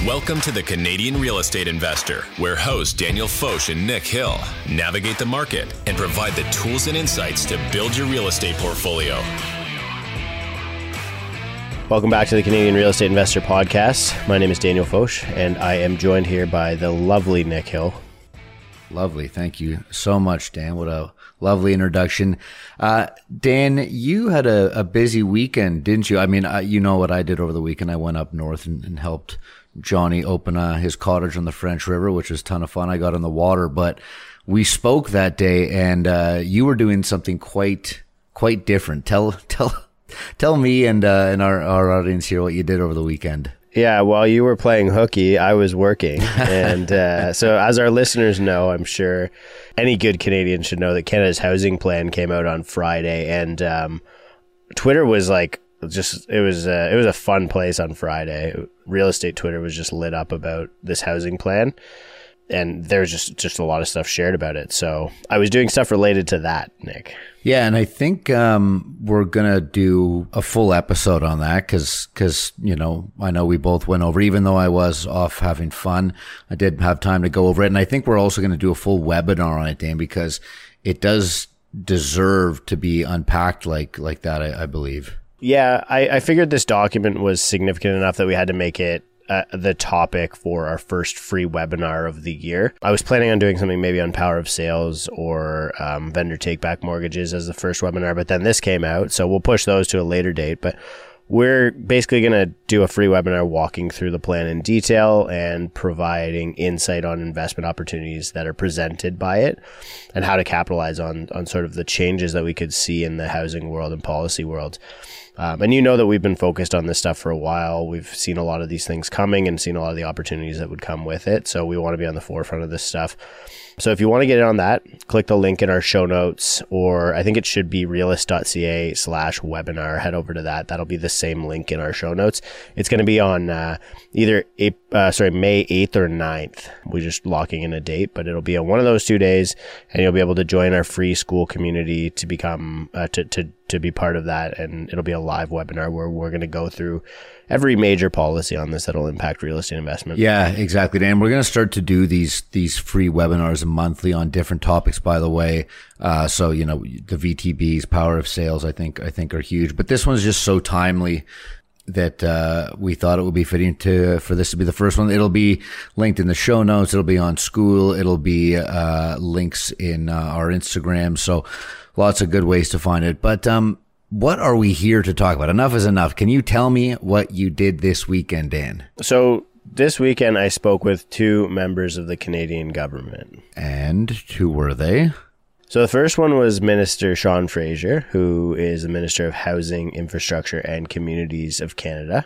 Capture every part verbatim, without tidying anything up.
Welcome to the Canadian Real Estate Investor, where hosts Daniel Foch and Nick Hill navigate the market and provide the tools and insights to build your real estate portfolio. Welcome back to the Canadian Real Estate Investor Podcast. My name is Daniel Foch, and I am joined here by the lovely Nick Hill. Lovely. Thank you so much, Dan. What a lovely introduction. Uh, Dan, you had a, a busy weekend, didn't you? I mean, I, you know what I did over the weekend. I went up north and, and helped Johnny open uh, his cottage on the French River, which was a ton of fun. I got on the water, but we spoke that day, and uh, you were doing something quite quite different. Tell tell tell me and uh, and our, our audience here what you did over the weekend. Yeah, while you were playing hooky, I was working. And uh, so as our listeners know, I'm sure any good Canadian should know that Canada's housing plan came out on Friday. And um, Twitter was like, just, it was, uh, it was a fun place on Friday. Real estate Twitter was just lit up about this housing plan. And there's just, just a lot of stuff shared about it. So I was doing stuff related to that, Nick. Yeah, and I think um, we're going to do a full episode on that because, because you know, I know we both went over, even though I was off having fun, I did have time to go over it. And I think we're also going to do a full webinar on it, Dan, because it does deserve to be unpacked like like that, I, I believe. Yeah, I, I figured this document was significant enough that we had to make it Uh, the topic for our first free webinar of the year. I was planning on doing something maybe on power of sales or um, vendor take-back mortgages as the first webinar, but then this came out, so we'll push those to a later date. But we're basically going to do a free webinar walking through the plan in detail and providing insight on investment opportunities that are presented by it and how to capitalize on, on sort of the changes that we could see in the housing world and policy world. Um, and you know that we've been focused on this stuff for a while. We've seen a lot of these things coming and seen a lot of the opportunities that would come with it. So we want to be on the forefront of this stuff. So if you want to get in on that, click the link in our show notes, or I think it should be realist.ca slash webinar. Head over to that. That'll be the same link in our show notes. It's going to be on uh, either uh, sorry May eighth or ninth. We're just locking in a date, but it'll be on one of those two days, and you'll be able to join our free school community to become uh, to to to be part of that. And it'll be a live webinar where we're going to go through every major policy on this that'll impact real estate investment. Yeah, exactly, Dan. We're going to start to do these these free webinars monthly on different topics, by the way. Uh, so, you know, the V T Bs, power of sales, I think, I think are huge. But this one's just so timely that uh, we thought it would be fitting to for this to be the first one. It'll be linked in the show notes. It'll be on School. It'll be uh, links in uh, our Instagram. So lots of good ways to find it. But um, what are we here to talk about? Enough is enough. Can you tell me what you did this weekend, Dan? So this weekend, I spoke with two members of the Canadian government. And who were they? So the first one was Minister Sean Fraser, who is the Minister of Housing, Infrastructure and Communities of Canada.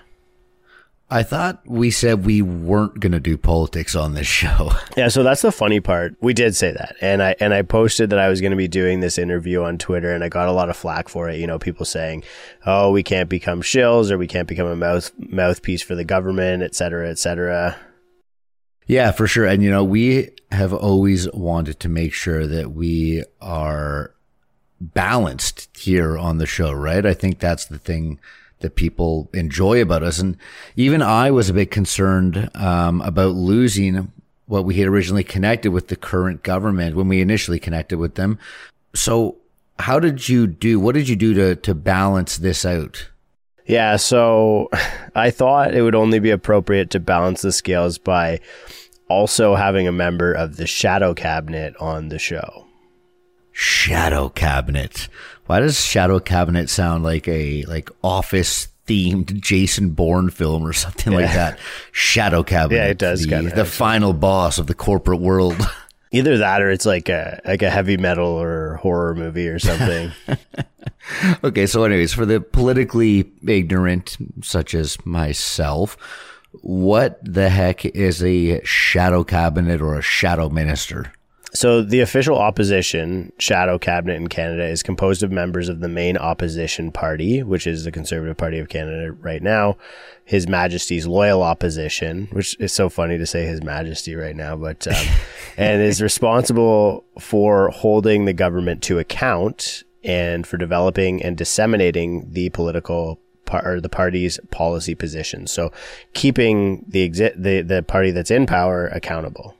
I thought we said we weren't going to do politics on this show. Yeah, so that's the funny part. We did say that. And I and I posted that I was going to be doing this interview on Twitter, and I got a lot of flack for it. You know, people saying, oh, we can't become shills, or we can't become a mouth mouthpiece for the government, et cetera, et cetera. Yeah, for sure. And, you know, we have always wanted to make sure that we are balanced here on the show, right? I think that's the thing that people enjoy about us. And even I was a bit concerned um, about losing what we had originally connected with the current government when we initially connected with them. So how did you do? What did you do to, to balance this out? Yeah, so I thought it would only be appropriate to balance the scales by also having a member of the shadow cabinet on the show. Shadow cabinet. Why does shadow cabinet sound like a like office themed Jason Bourne film or something yeah. like that? Shadow cabinet. Yeah, it does. The, kind of the final boss of the corporate world. Either that or it's like a like a heavy metal or horror movie or something. Okay, so anyways, for the politically ignorant, such as myself, what the heck is a shadow cabinet or a shadow minister? So the official opposition shadow cabinet in Canada is composed of members of the main opposition party, which is the Conservative Party of Canada right now, His Majesty's loyal opposition, which is so funny to say His Majesty right now, but um, and is responsible for holding the government to account and for developing and disseminating the political par- or the party's policy positions. So keeping the exi- the the party that's in power accountable.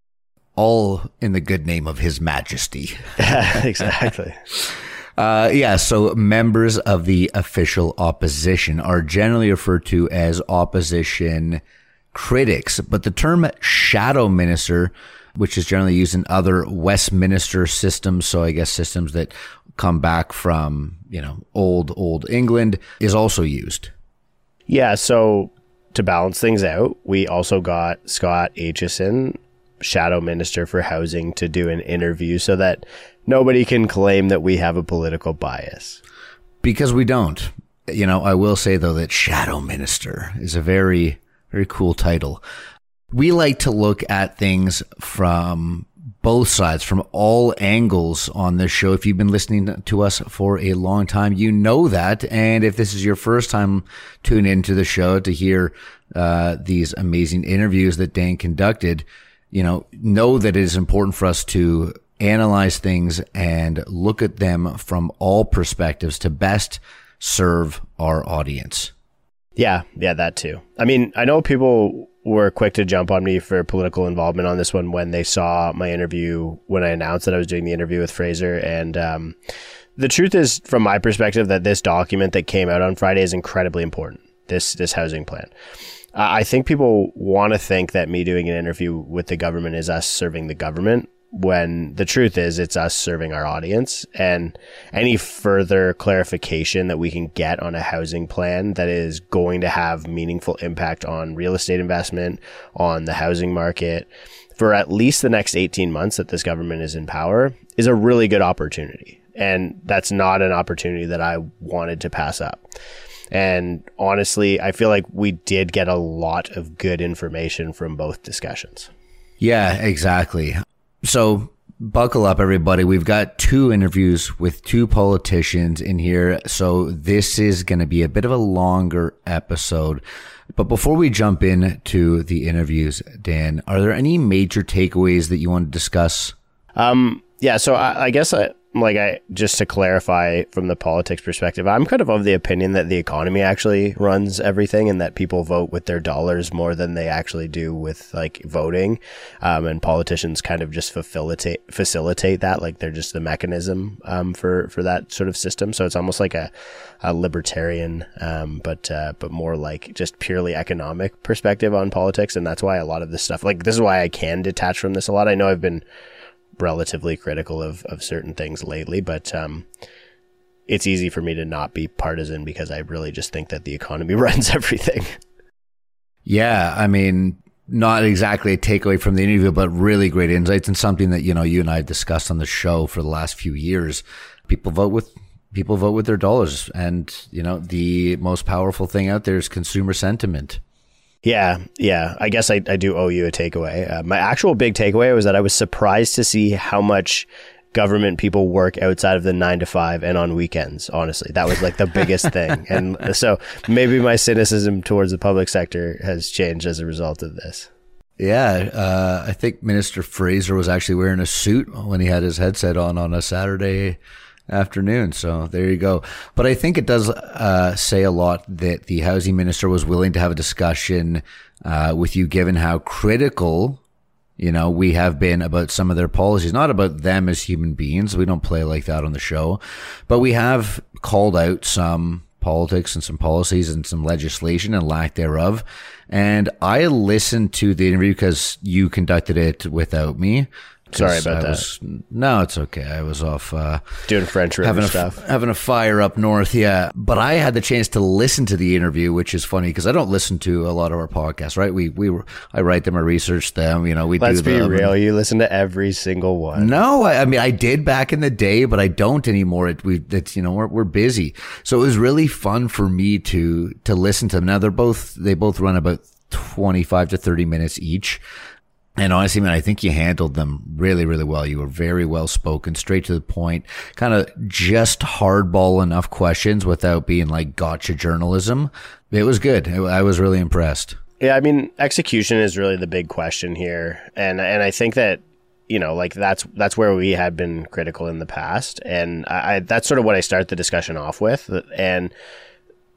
All in the good name of His Majesty. Exactly. Uh, yeah, so members of the official opposition are generally referred to as opposition critics, but the term shadow minister, which is generally used in other Westminster systems, so I guess systems that come back from, you know, old, old England, is also used. Yeah, so to balance things out, we also got Scott Aitchison, shadow minister for housing, to do an interview so that nobody can claim that we have a political bias. Because we don't. You know, I will say, though, that shadow minister is a very, very cool title. We like to look at things from both sides, from all angles on this show. If you've been listening to us for a long time, you know that. And if this is your first time tuning into the show to hear uh, these amazing interviews that Dan conducted, you know, know that it is important for us to analyze things and look at them from all perspectives to best serve our audience. Yeah, yeah, that too. I mean, I know people were quick to jump on me for political involvement on this one when they saw my interview, when I announced that I was doing the interview with Fraser. And um, the truth is, from my perspective, that this document that came out on Friday is incredibly important, this this housing plan. Uh, I think people want to think that me doing an interview with the government is us serving the government, when the truth is it's us serving our audience. And any further clarification that we can get on a housing plan that is going to have meaningful impact on real estate investment, on the housing market, for at least the next eighteen months that this government is in power, is a really good opportunity. And that's not an opportunity that I wanted to pass up. And honestly, I feel like we did get a lot of good information from both discussions. Yeah, exactly. So buckle up, everybody. We've got two interviews with two politicians in here. So this is going to be a bit of a longer episode. But before we jump into the interviews, Dan, are there any major takeaways that you want to discuss? Um, yeah, so I, I guess I, like I just to clarify from the politics perspective, I'm kind of of the opinion that the economy actually runs everything, and that people vote with their dollars more than they actually do with like voting. Um, and politicians kind of just facilitate facilitate that, like they're just the mechanism um, for for that sort of system. So it's almost like a, a libertarian, um, but uh, but more like just purely economic perspective on politics. And that's why a lot of this stuff, like this is why I can detach from this a lot. I know I've been relatively critical of, of certain things lately, but um, it's easy for me to not be partisan because I really just think that the economy runs everything. Yeah, I mean, not exactly a takeaway from the interview, but really great insights, and something that, you know, you and I have discussed on the show for the last few years. People vote with people vote with their dollars, and, you know, the most powerful thing out there is consumer sentiment. Yeah, yeah. I guess I, I do owe you a takeaway. Uh, my actual big takeaway was that I was surprised to see how much government people work outside of the nine to five and on weekends. Honestly, that was like the biggest thing. And so maybe my cynicism towards the public sector has changed as a result of this. Yeah, uh, I think Minister Fraser was actually wearing a suit when he had his headset on on a Saturday afternoon. So there you go. But I think it does uh, say a lot that the housing minister was willing to have a discussion uh, with you, given how critical, you know, we have been about some of their policies, not about them as human beings. We don't play like that on the show, but we have called out some politics and some policies and some legislation and lack thereof. And I listened to the interview because you conducted it without me. Sorry about I that. Was, no, it's okay. I was off uh, doing French River having a, stuff, having a fire up north. Yeah, but I had the chance to listen to the interview, which is funny because I don't listen to a lot of our podcasts. Right? We we were, I write them, I research them. You know, we Let's do. Let's be them. real. You listen to every single one. No, I, I mean I did back in the day, but I don't anymore. It we it's you know we're we're busy, so it was really fun for me to to listen to them. Now they're both they both run about twenty-five to thirty minutes each. And honestly, man, I think you handled them really, really well. You were very well spoken, straight to the point, kind of just hardball enough questions without being like gotcha journalism. It was good. I was really impressed. Yeah, I mean, execution is really the big question here. And and I think that, you know, like that's that's where we had been critical in the past. And I, I that's sort of what I start the discussion off with. And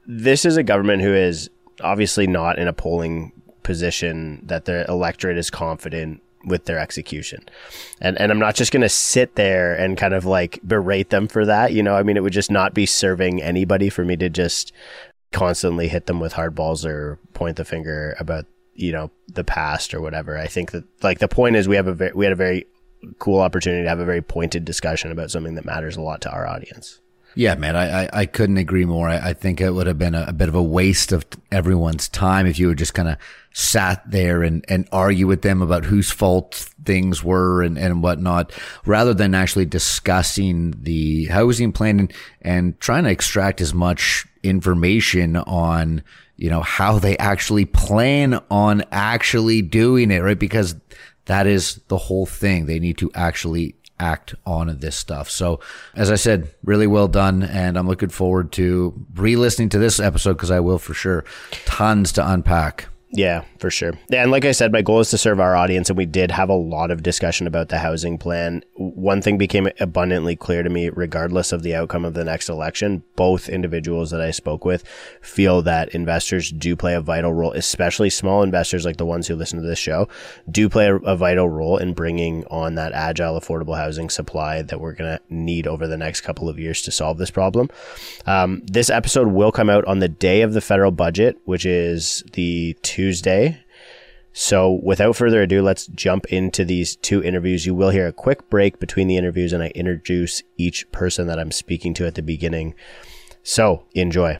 this is a government who is obviously not in a polling position that the electorate is confident with their execution. And and I'm not just going to sit there and kind of like berate them for that. You know, I mean, it would just not be serving anybody for me to just constantly hit them with hard balls or point the finger about, you know, the past or whatever. I think that like the point is we have a very, we had a very cool opportunity to have a very pointed discussion about something that matters a lot to our audience. Yeah, man, I, I, I couldn't agree more. I, I think it would have been a, a bit of a waste of everyone's time if you had just kind of sat there and, and argue with them about whose fault things were and, and whatnot, rather than actually discussing the housing plan and, and trying to extract as much information on, you know, how they actually plan on actually doing it, right? Because that is the whole thing. They need to actually act on this stuff. So as I said, really well done. And I'm looking forward to re-listening to this episode because I will for sure. Tons to unpack. Yeah, for sure. Yeah, and like I said, my goal is to serve our audience, and we did have a lot of discussion about the housing plan. One thing became abundantly clear to me, regardless of the outcome of the next election, both individuals that I spoke with feel that investors do play a vital role, especially small investors like the ones who listen to this show, do play a, a vital role in bringing on that agile, affordable housing supply that we're going to need over the next couple of years to solve this problem. Um, this episode will come out on the day of the federal budget, which is the Tuesday. So without further ado, let's jump into these two interviews. You will hear a quick break between the interviews and I introduce each person that I'm speaking to at the beginning. So enjoy.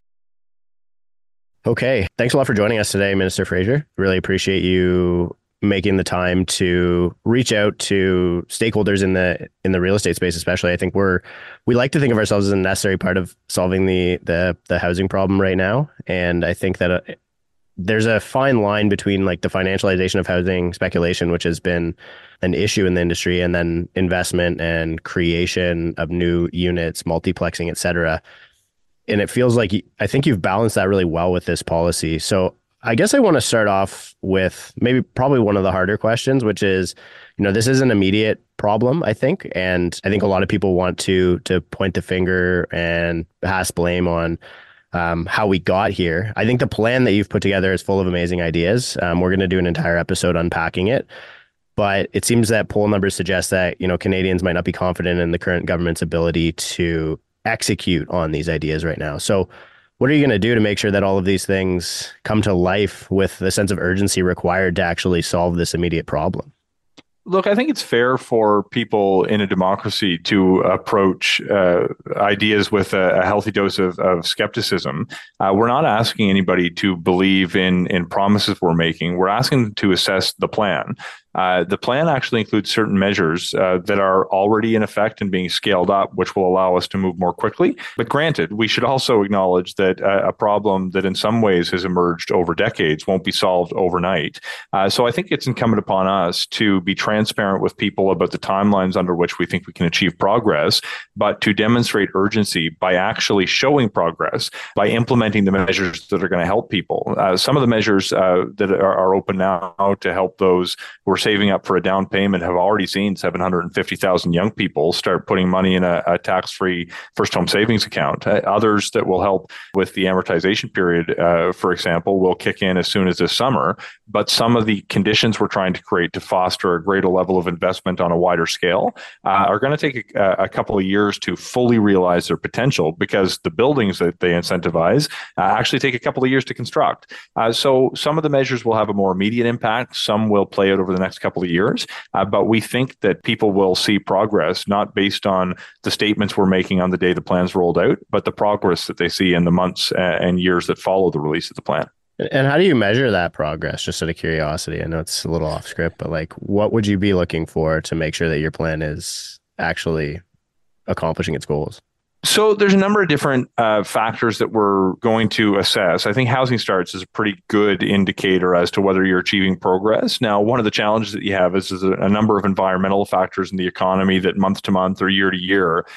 Okay. Thanks a lot for joining us today, Minister Fraser. Really appreciate you making the time to reach out to stakeholders in the in the real estate space, especially. I think we're we like to think of ourselves as a necessary part of solving the the the housing problem right now. And I think that uh, there's a fine line between like the financialization of housing speculation, which has been an issue in the industry, and then investment and creation of new units, multiplexing, et cetera. And it feels like I think you've balanced that really well with this policy. So I guess I want to start off with maybe probably one of the harder questions, which is, you know, this is an immediate problem, I think. And I think a lot of people want to to point the finger and pass blame on Um, how we got here. I think the plan that you've put together is full of amazing ideas. Um, we're going to do an entire episode unpacking it, but it seems that poll numbers suggest that, you know, Canadians might not be confident in the current government's ability to execute on these ideas right now. So what are you going to do to make sure that all of these things come to life with the sense of urgency required to actually solve this immediate problem? Look, I think it's fair for people in a democracy to approach uh, ideas with a, a healthy dose of, of skepticism. Uh, we're not asking anybody to believe in, in promises we're making. We're asking them to assess the plan. Uh, the plan actually includes certain measures uh, that are already in effect and being scaled up, which will allow us to move more quickly. But granted, we should also acknowledge that uh, a problem that in some ways has emerged over decades won't be solved overnight. Uh, so I think it's incumbent upon us to be transparent with people about the timelines under which we think we can achieve progress, but to demonstrate urgency by actually showing progress, by implementing the measures that are going to help people. Uh, some of the measures uh, that are, are open now to help those who are saving up for a down payment have already seen seven hundred fifty thousand young people start putting money in a, a tax-free first home savings account. Uh, others that will help with the amortization period, uh, for example, will kick in as soon as this summer. But some of the conditions we're trying to create to foster a greater level of investment on a wider scale uh, are going to take a, a couple of years to fully realize their potential, because the buildings that they incentivize uh, actually take a couple of years to construct. Uh, so some of the measures will have a more immediate impact. Some will play out over the next couple of years, uh, but we think that people will see progress, not based on the statements we're making on the day the plan's rolled out, but the progress that they see in the months and years that follow the release of the plan. And how do you measure that progress? Just out of curiosity, I know it's a little off script, but like, what would you be looking for to make sure that your plan is actually accomplishing its goals? So there's a number of different uh, factors that we're going to assess. I think housing starts is a pretty good indicator as to whether you're achieving progress. Now, one of the challenges that you have is, is a, a number of environmental factors in the economy that month to month or year to year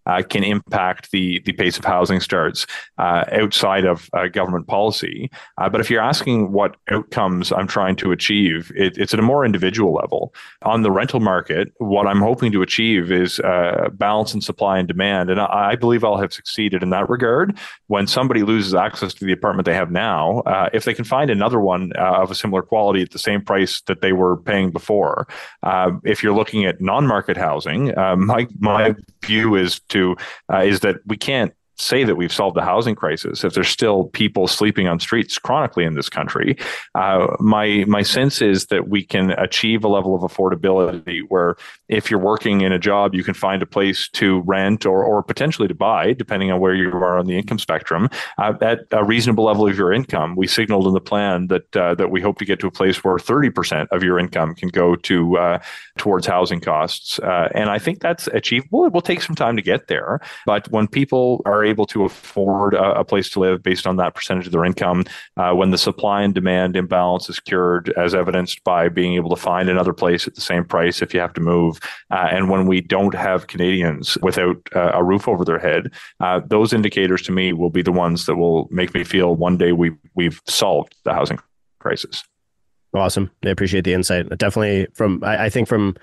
uh, can impact the the pace of housing starts uh, outside of uh, government policy. Uh, but if you're asking what outcomes I'm trying to achieve, it, it's at a more individual level. On the rental market, what I'm hoping to achieve is uh, balance in supply and demand. And I, I believe I'll have succeeded in that regard. When somebody loses access to the apartment they have now, uh, if they can find another one uh, of a similar quality at the same price that they were paying before, uh, if you're looking at non-market housing, uh, my my view is to uh, is that we can't say that we've solved the housing crisis if there's still people sleeping on streets chronically in this country. Uh, my my sense is that we can achieve a level of affordability where if you're working in a job, you can find a place to rent or or potentially to buy, depending on where you are on the income spectrum, uh, at a reasonable level of your income. We signaled in the plan that uh, that we hope to get to a place where thirty percent of your income can go to uh, towards housing costs. Uh, and I think that's achievable. It will take some time to get there. But when people are able to afford a, a place to live based on that percentage of their income, uh, when the supply and demand imbalance is cured, as evidenced by being able to find another place at the same price if you have to move, uh, and when we don't have Canadians without uh, a roof over their head, uh, those indicators to me will be the ones that will make me feel one day we, we've solved the housing crisis. Awesome. I appreciate the insight. Definitely from, I, I think from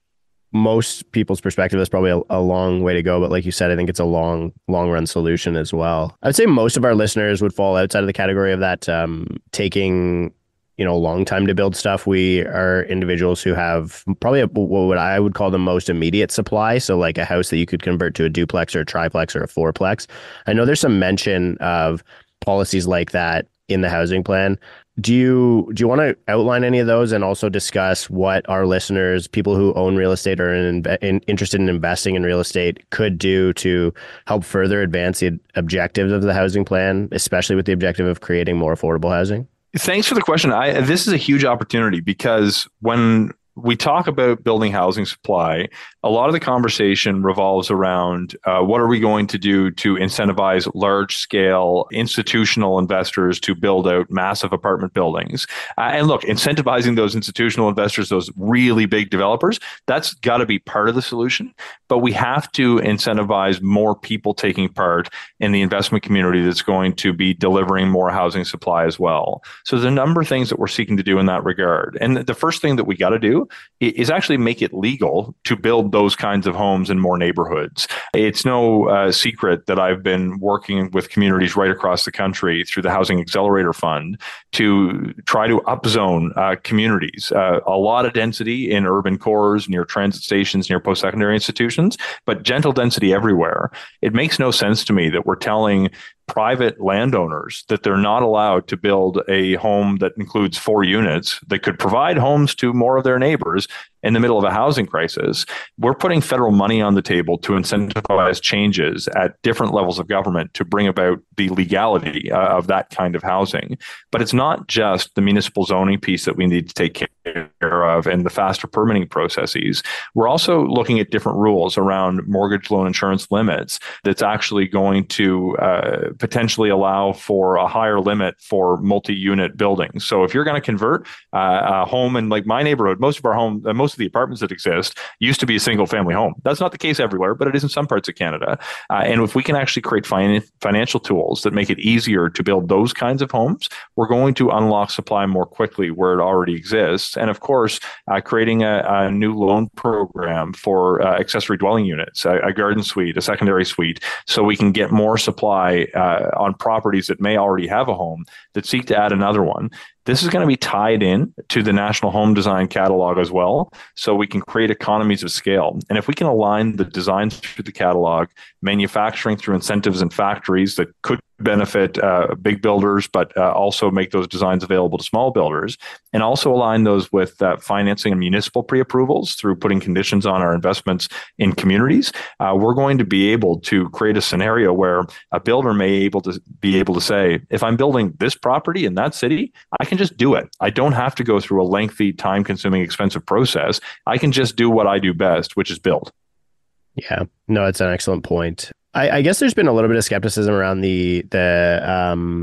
most people's perspective, it's probably a, a long way to go. But like you said, I think it's a long, long run solution as well. I would say most of our listeners would fall outside of the category of that um, taking, you know, a long time to build stuff. We are individuals who have probably a, what I would call the most immediate supply. So like a house that you could convert to a duplex or a triplex or a fourplex. I know there's some mention of policies like that in the housing plan. Do you do you want to outline any of those and also discuss what our listeners, people who own real estate or in, in, interested in investing in real estate, could do to help further advance the objectives of the housing plan, especially with the objective of creating more affordable housing? Thanks for the question. I, this is a huge opportunity because when we talk about building housing supply, a lot of the conversation revolves around uh, what are we going to do to incentivize large-scale institutional investors to build out massive apartment buildings. Uh, and look, incentivizing those institutional investors, those really big developers, that's got to be part of the solution. But we have to incentivize more people taking part in the investment community that's going to be delivering more housing supply as well. So there's a number of things that we're seeking to do in that regard. And the first thing that we got to do is actually make it legal to build those kinds of homes in more neighborhoods. It's no uh, secret that I've been working with communities right across the country through the Housing Accelerator Fund to try to upzone uh, communities. Uh, a lot of density in urban cores, near transit stations, near post-secondary institutions, but gentle density everywhere. It makes no sense to me that we're telling private landowners that they're not allowed to build a home that includes four units that could provide homes to more of their neighbors in the middle of a housing crisis. We're putting federal money on the table to incentivize changes at different levels of government to bring about the legality uh, of that kind of housing. But it's not just the municipal zoning piece that we need to take care of and the faster permitting processes. We're also looking at different rules around mortgage loan insurance limits that's actually going to uh, potentially allow for a higher limit for multi-unit buildings. So if you're going to convert uh, a home in like my neighborhood, most of our home, uh, most of the apartments that exist used to be a single family home. That's not the case everywhere, but it is in some parts of Canada. Uh, and if we can actually create fin- financial tools that make it easier to build those kinds of homes, we're going to unlock supply more quickly where it already exists. And of course, uh, creating a, a new loan program for uh, accessory dwelling units, a, a garden suite, a secondary suite, so we can get more supply uh, on properties that may already have a home that seek to add another one. This is going to be tied in to the National Home Design Catalog as well, so we can create economies of scale. And if we can align the designs through the catalog, manufacturing through incentives and factories that could benefit uh, big builders, but uh, also make those designs available to small builders, and also align those with uh, financing and municipal pre-approvals through putting conditions on our investments in communities, uh, we're going to be able to create a scenario where a builder may able to be able to say, if I'm building this property in that city, I can just do it. I don't have to go through a lengthy, time-consuming, expensive process. I can just do what I do best, which is build. Yeah, no, it's an excellent point. I, I guess there's been a little bit of skepticism around the the um,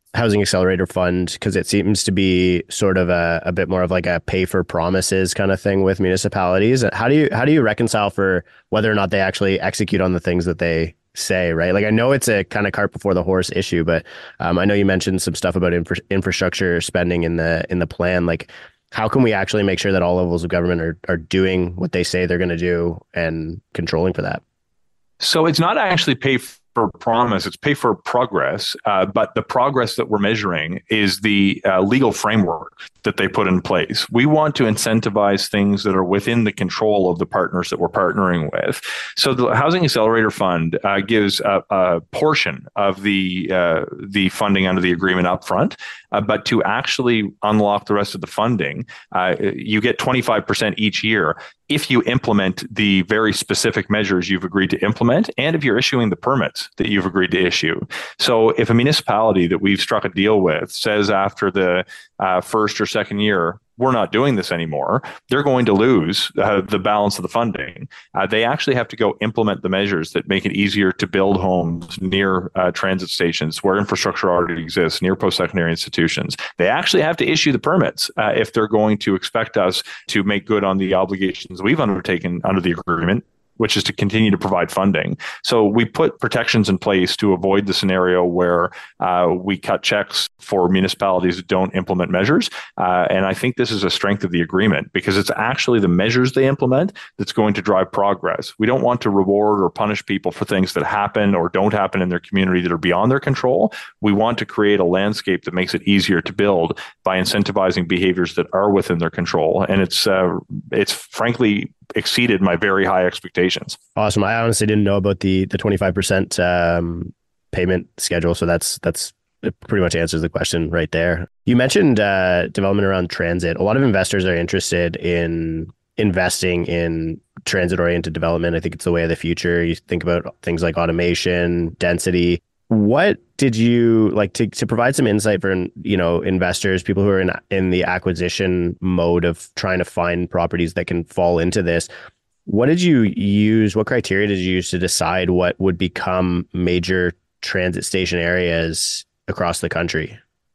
Housing Accelerator Fund, because it seems to be sort of a, a bit more of like a pay for promises kind of thing with municipalities. How do you how do you reconcile for whether or not they actually execute on the things that they say, right? Like, I know it's a kind of cart before the horse issue, but um, I know you mentioned some stuff about infra- infrastructure spending in the in the plan. Like, how can we actually make sure that all levels of government are are doing what they say they're going to do and controlling for that? So it's not actually pay for promise, it's pay for progress. Uh, but the progress that we're measuring is the uh, legal framework that they put in place. We want to incentivize things that are within the control of the partners that we're partnering with. So the Housing Accelerator Fund uh, gives a, a portion of the uh, the funding under the agreement upfront, uh, but to actually unlock the rest of the funding, uh, you get twenty-five percent each year if you implement the very specific measures you've agreed to implement, and if you're issuing the permits that you've agreed to issue. So if a municipality that we've struck a deal with says after the uh, first or second year, we're not doing this anymore, they're going to lose uh, the balance of the funding. Uh, they actually have to go implement the measures that make it easier to build homes near uh, transit stations where infrastructure already exists, near post-secondary institutions. They actually have to issue the permits uh, if they're going to expect us to make good on the obligations we've undertaken under the agreement, which is to continue to provide funding. So we put protections in place to avoid the scenario where uh, we cut checks for municipalities that don't implement measures. Uh, and I think this is a strength of the agreement because it's actually the measures they implement that's going to drive progress. We don't want to reward or punish people for things that happen or don't happen in their community that are beyond their control. We want to create a landscape that makes it easier to build by incentivizing behaviors that are within their control. And it's uh, it's frankly exceeded my very high expectations. Awesome. I honestly didn't know about the the twenty-five percent um, payment schedule. So that's that's it pretty much answers the question right there. You mentioned uh, development around transit. A lot of investors are interested in investing in transit-oriented development. I think it's the way of the future. You think about things like automation, density. What did you like to, to provide some insight for, you know, investors, people who are in in the acquisition mode of trying to find properties that can fall into this? What did you use? What criteria did you use to decide what would become major transit station areas across the country?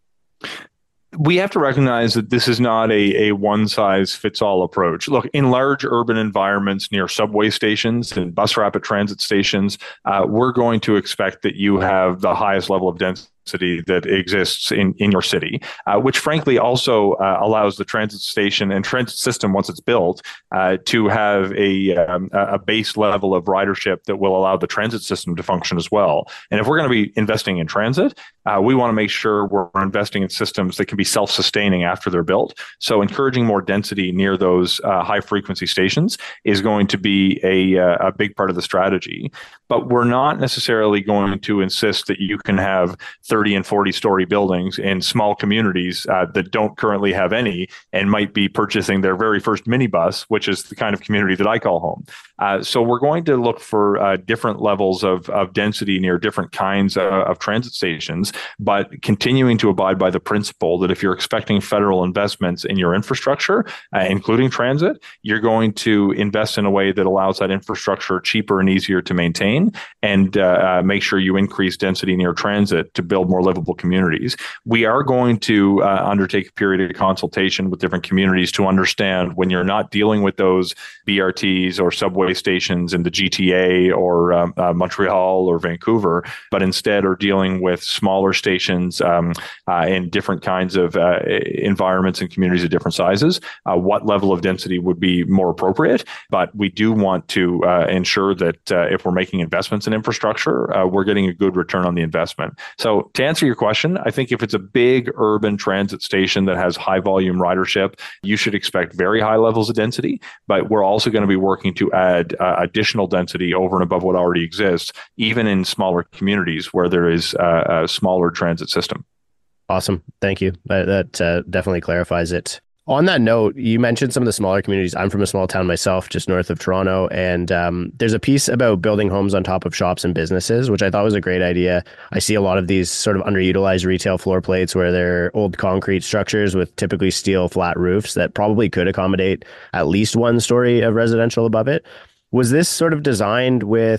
We have to recognize that this is not a, a one-size-fits-all approach. Look, in large urban environments near subway stations and bus rapid transit stations, uh, we're going to expect that you have the highest level of density that exists in, in your city, uh, which frankly also uh, allows the transit station and transit system, once it's built, uh, to have a, um, a base level of ridership that will allow the transit system to function as well. And if we're going to be investing in transit, uh, we want to make sure we're investing in systems that can be self-sustaining after they're built. So encouraging more density near those uh, high-frequency stations is going to be a, a big part of the strategy. But we're not necessarily going to insist that you can have thirty and forty story buildings in small communities uh, that don't currently have any and might be purchasing their very first minibus, which is the kind of community that I call home. Uh, so we're going to look for uh, different levels of, of density near different kinds uh, of transit stations, but continuing to abide by the principle that if you're expecting federal investments in your infrastructure, uh, including transit, you're going to invest in a way that allows that infrastructure cheaper and easier to maintain and uh, uh, make sure you increase density near transit to build more livable communities. We are going to uh, undertake a period of consultation with different communities to understand when you're not dealing with those B R Ts or subway stations in the G T A or um, uh, Montreal or Vancouver, but instead are dealing with smaller stations um, uh, in different kinds of uh, environments and communities of different sizes, uh, what level of density would be more appropriate. But we do want to uh, ensure that uh, if we're making investments in infrastructure, uh, we're getting a good return on the investment. So to answer your question, I think if it's a big urban transit station that has high volume ridership, you should expect very high levels of density, but we're also going to be working to add uh, additional density over and above what already exists, even in smaller communities where there is uh, a smaller transit system. Awesome. Thank you. That, that uh, definitely clarifies it. On that note, you mentioned some of the smaller communities. I'm from a small town myself, just north of Toronto, and um, there's a piece about building homes on top of shops and businesses, which I thought was a great idea. I see a lot of these sort of underutilized retail floor plates where they're old concrete structures with typically steel flat roofs that probably could accommodate at least one story of residential above it. Was this sort of designed with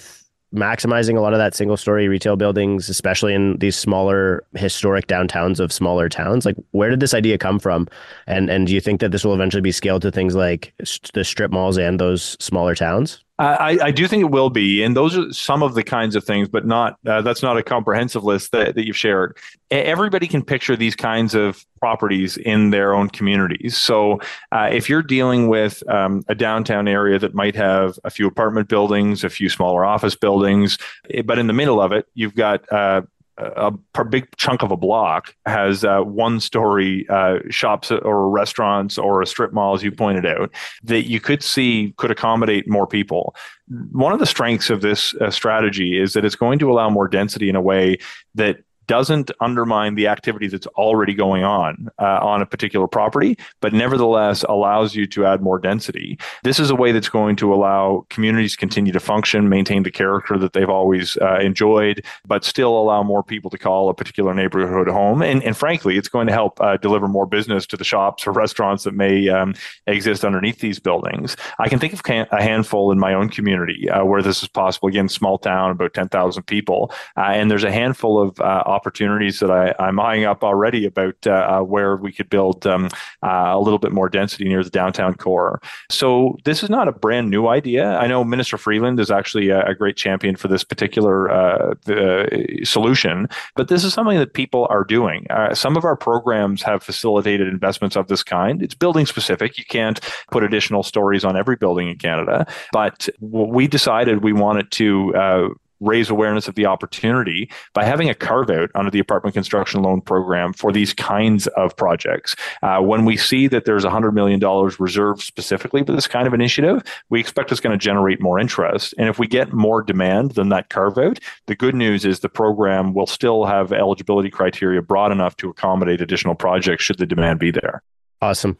maximizing a lot of that single story retail buildings, especially in these smaller historic downtowns of smaller towns? Like, where did this idea come from? And and do you think that this will eventually be scaled to things like the strip malls and those smaller towns? I, I do think it will be, and those are some of the kinds of things, but not uh, that's not a comprehensive list that, that you've shared. Everybody can picture these kinds of properties in their own communities. So uh, if you're dealing with um, a downtown area that might have a few apartment buildings, a few smaller office buildings, but in the middle of it, you've got uh, a, a big chunk of a block has uh, one-story uh, shops or restaurants or a strip mall, as you pointed out, that you could see could accommodate more people. One of the strengths of this uh, strategy is that it's going to allow more density in a way that doesn't undermine the activity that's already going on uh, on a particular property, but nevertheless allows you to add more density. This is a way that's going to allow communities to continue to function, maintain the character that they've always uh, enjoyed, but still allow more people to call a particular neighborhood home. And, and frankly, it's going to help uh, deliver more business to the shops or restaurants that may um, exist underneath these buildings. I can think of can- a handful in my own community uh, where this is possible. Again, small town, about ten thousand people. Uh, and there's a handful of uh, opportunities that I, I'm eyeing up already about uh, where we could build um, uh, a little bit more density near the downtown core. So this is not a brand new idea. I know Minister Freeland is actually a, a great champion for this particular uh, the solution, but this is something that people are doing. Uh, some of our programs have facilitated investments of this kind. It's building specific. You can't put additional stories on every building in Canada, but we decided we wanted to uh, raise awareness of the opportunity by having a carve out under the apartment construction loan program for these kinds of projects. Uh, when we see that there's one hundred million dollars reserved specifically for this kind of initiative, we expect it's going to generate more interest. And if we get more demand than that carve out, the good news is the program will still have eligibility criteria broad enough to accommodate additional projects should the demand be there. Awesome.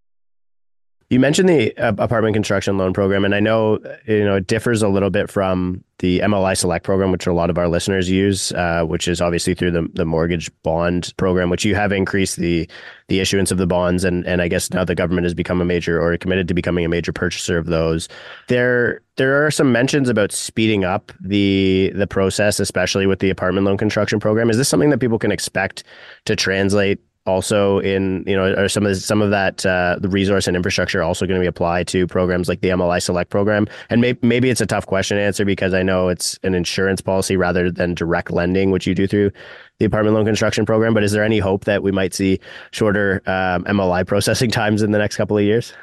You mentioned the uh, apartment construction loan program, and I know you know it differs a little bit from the M L I Select program, which a lot of our listeners use, uh, which is obviously through the, the mortgage bond program, which you have increased the the issuance of the bonds, and and I guess now the government has become a major or committed to becoming a major purchaser of those. There there are some mentions about speeding up the the process, especially with the apartment loan construction program. Is this something that people can expect to translate also in, you know, are some of the, some of that uh, the resource and infrastructure also going to be applied to programs like the M L I Select program? And may, maybe it's a tough question to answer because I know it's an insurance policy rather than direct lending, which you do through the apartment loan construction program. But is there any hope that we might see shorter um, M L I processing times in the next couple of years?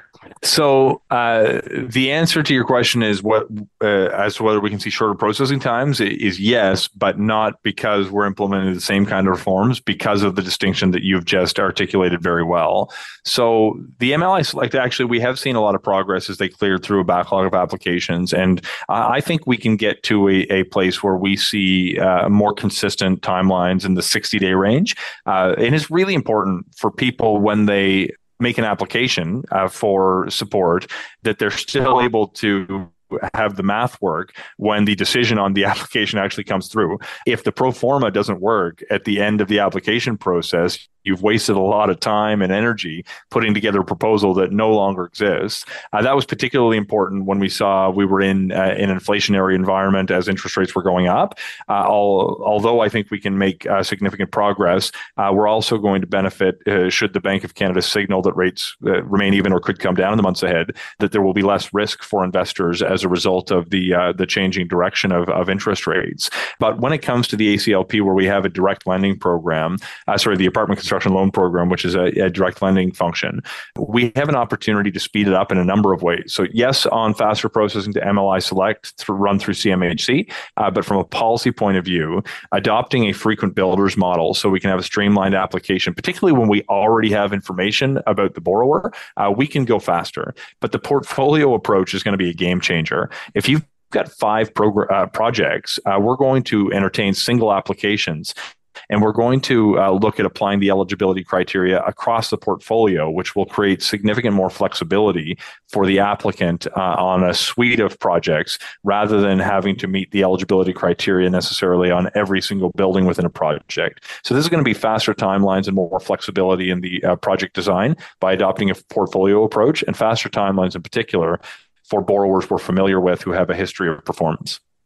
So uh, the answer to your question is what uh, as to whether we can see shorter processing times is yes, but not because we're implementing the same kind of reforms, because of the distinction that you've just articulated very well. So the M L I Select, actually, we have seen a lot of progress as they cleared through a backlog of applications. And uh, I think we can get to a, a place where we see uh, more consistent timelines in the sixty-day range. Uh, and it's really important for people when they make an application uh, for support that they're still able to have the math work when the decision on the application actually comes through. If the pro forma doesn't work at the end of the application process, you've wasted a lot of time and energy putting together a proposal that no longer exists. Uh, that was particularly important when we saw we were in uh, an inflationary environment as interest rates were going up. Uh, all, although I think we can make uh, significant progress, uh, we're also going to benefit uh, should the Bank of Canada signal that rates uh, remain even or could come down in the months ahead, that there will be less risk for investors as a result of the uh, the changing direction of, of interest rates. But when it comes to the A C L P, where we have a direct lending program, uh, sorry, the apartment construction loan program, which is a, a direct lending function, we have an opportunity to speed it up in a number of ways. So yes, on faster processing to M L I Select to run through C M H C, uh, but from a policy point of view, adopting a frequent builders model so we can have a streamlined application, particularly when we already have information about the borrower, uh, we can go faster. But the portfolio approach is going to be a game changer. If you've got five progr- uh, projects, uh, we're going to entertain single applications. And we're going to uh, look at applying the eligibility criteria across the portfolio, which will create significant more flexibility for the applicant uh, on a suite of projects, rather than having to meet the eligibility criteria necessarily on every single building within a project. So this is going to be faster timelines and more flexibility in the uh, project design by adopting a portfolio approach, and faster timelines in particular for borrowers we're familiar with who have a history of performance.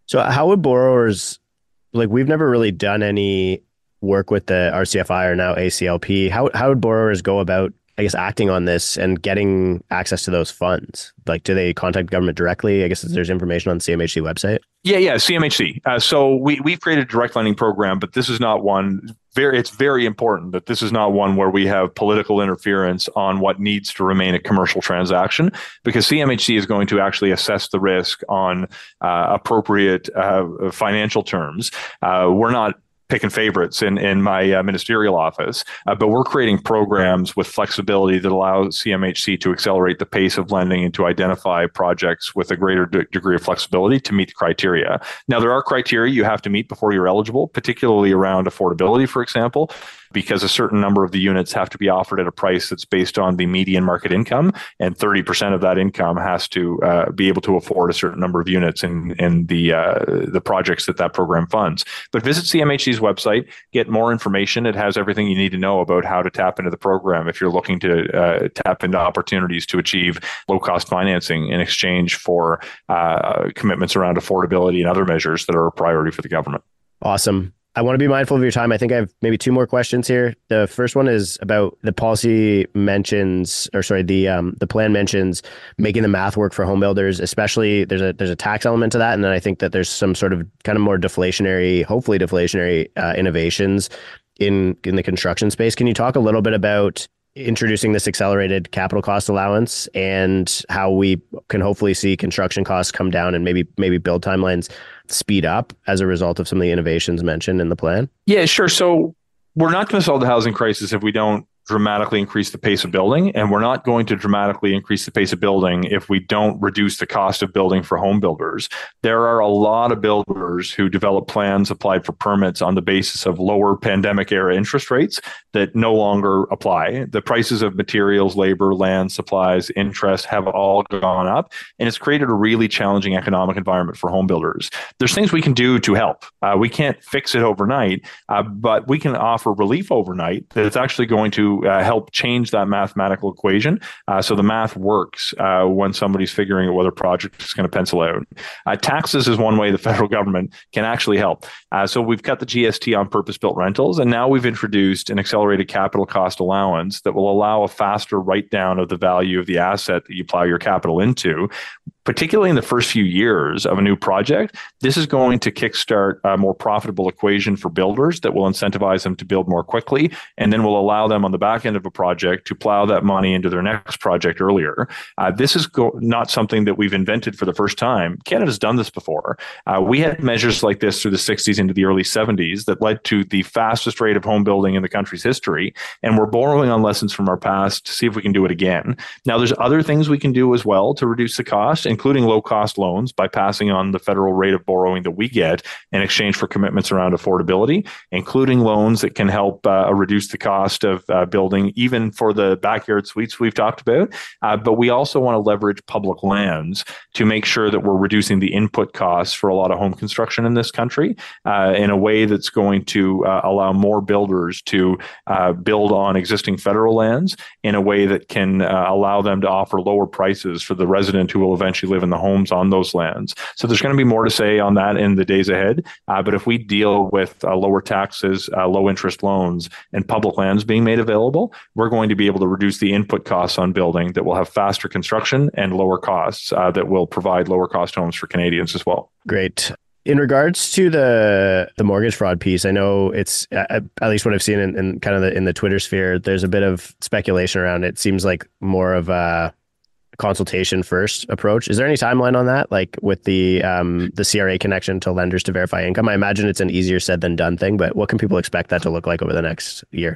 So how would borrowers, like we've never really done any work with the R C F I or now A C L P. How how would borrowers go about, I guess, acting on this and getting access to those funds? Like, do they contact government directly? I guess there's information on the C M H C website. Yeah, yeah, C M H C. Uh, so we we've created a direct lending program, but this is not one. Very, it's very important that this is not one where we have political interference on what needs to remain a commercial transaction, because C M H C is going to actually assess the risk on uh, appropriate uh, financial terms. Uh, we're not picking favorites in, in my uh, ministerial office, uh, but we're creating programs with flexibility that allow C M H C to accelerate the pace of lending and to identify projects with a greater de- degree of flexibility to meet the criteria. Now, there are criteria you have to meet before you're eligible, particularly around affordability, for example, because a certain number of the units have to be offered at a price that's based on the median market income, and thirty percent of that income has to uh, be able to afford a certain number of units in, in the uh, the projects that that program funds. But visit C M H C's website, get more information. It has everything you need to know about how to tap into the program if you're looking to uh, tap into opportunities to achieve low-cost financing in exchange for uh, commitments around affordability and other measures that are a priority for the government. Awesome. I want to be mindful of your time. I think I have maybe two more questions here. The first one is about the policy mentions, or sorry, the um, the plan mentions making the math work for home builders, especially there's a there's a tax element to that. And then I think that there's some sort of kind of more deflationary, hopefully deflationary uh, innovations in, in the construction space. Can you talk a little bit about introducing this accelerated capital cost allowance and how we can hopefully see construction costs come down and maybe maybe build timelines speed up as a result of some of the innovations mentioned in the plan? Yeah, sure. So we're not going to solve the housing crisis if we don't dramatically increase the pace of building, and we're not going to dramatically increase the pace of building if we don't reduce the cost of building for home builders. There are a lot of builders who develop plans, applied for permits on the basis of lower pandemic era interest rates that no longer apply. The prices of materials, labor, land, supplies, interest have all gone up, and it's created a really challenging economic environment for home builders. There's things we can do to help. Uh, we can't fix it overnight, uh, but we can offer relief overnight that it's actually going to Uh, help change that mathematical equation. Uh, so the math works uh, when somebody's figuring out whether a project is going to pencil out. Uh, taxes is one way the federal government can actually help. Uh, so we've cut the G S T on purpose-built rentals, and now we've introduced an accelerated capital cost allowance that will allow a faster write-down of the value of the asset that you plow your capital into. Particularly in the first few years of a new project, this is going to kickstart a more profitable equation for builders that will incentivize them to build more quickly, and then will allow them on the back end of a project to plow that money into their next project earlier. Uh, this is go- not something that we've invented for the first time. Canada's done this before. Uh, we had measures like this through the sixties into the early seventies that led to the fastest rate of home building in the country's history, and we're borrowing on lessons from our past to see if we can do it again. Now, there's other things we can do as well to reduce the cost, including low-cost loans by passing on the federal rate of borrowing that we get in exchange for commitments around affordability, including loans that can help uh, reduce the cost of uh, building, even for the backyard suites we've talked about. Uh, but we also want to leverage public lands to make sure that we're reducing the input costs for a lot of home construction in this country uh, in a way that's going to uh, allow more builders to uh, build on existing federal lands in a way that can uh, allow them to offer lower prices for the resident who will eventually live in the homes on those lands. So there's going to be more to say on that in the days ahead. Uh, but if we deal with uh, lower taxes, uh, low interest loans, and public lands being made available, we're going to be able to reduce the input costs on building that will have faster construction and lower costs uh, that will provide lower cost homes for Canadians as well. Great. In regards to the the mortgage fraud piece, I know it's uh, at least what I've seen in, in kind of the in the Twitter sphere. There's a bit of speculation around it. It seems like more of a consultation first approach. Is there any timeline on that? Like with the um, the C R A connection to lenders to verify income? I imagine it's an easier said than done thing, but what can people expect that to look like over the next year?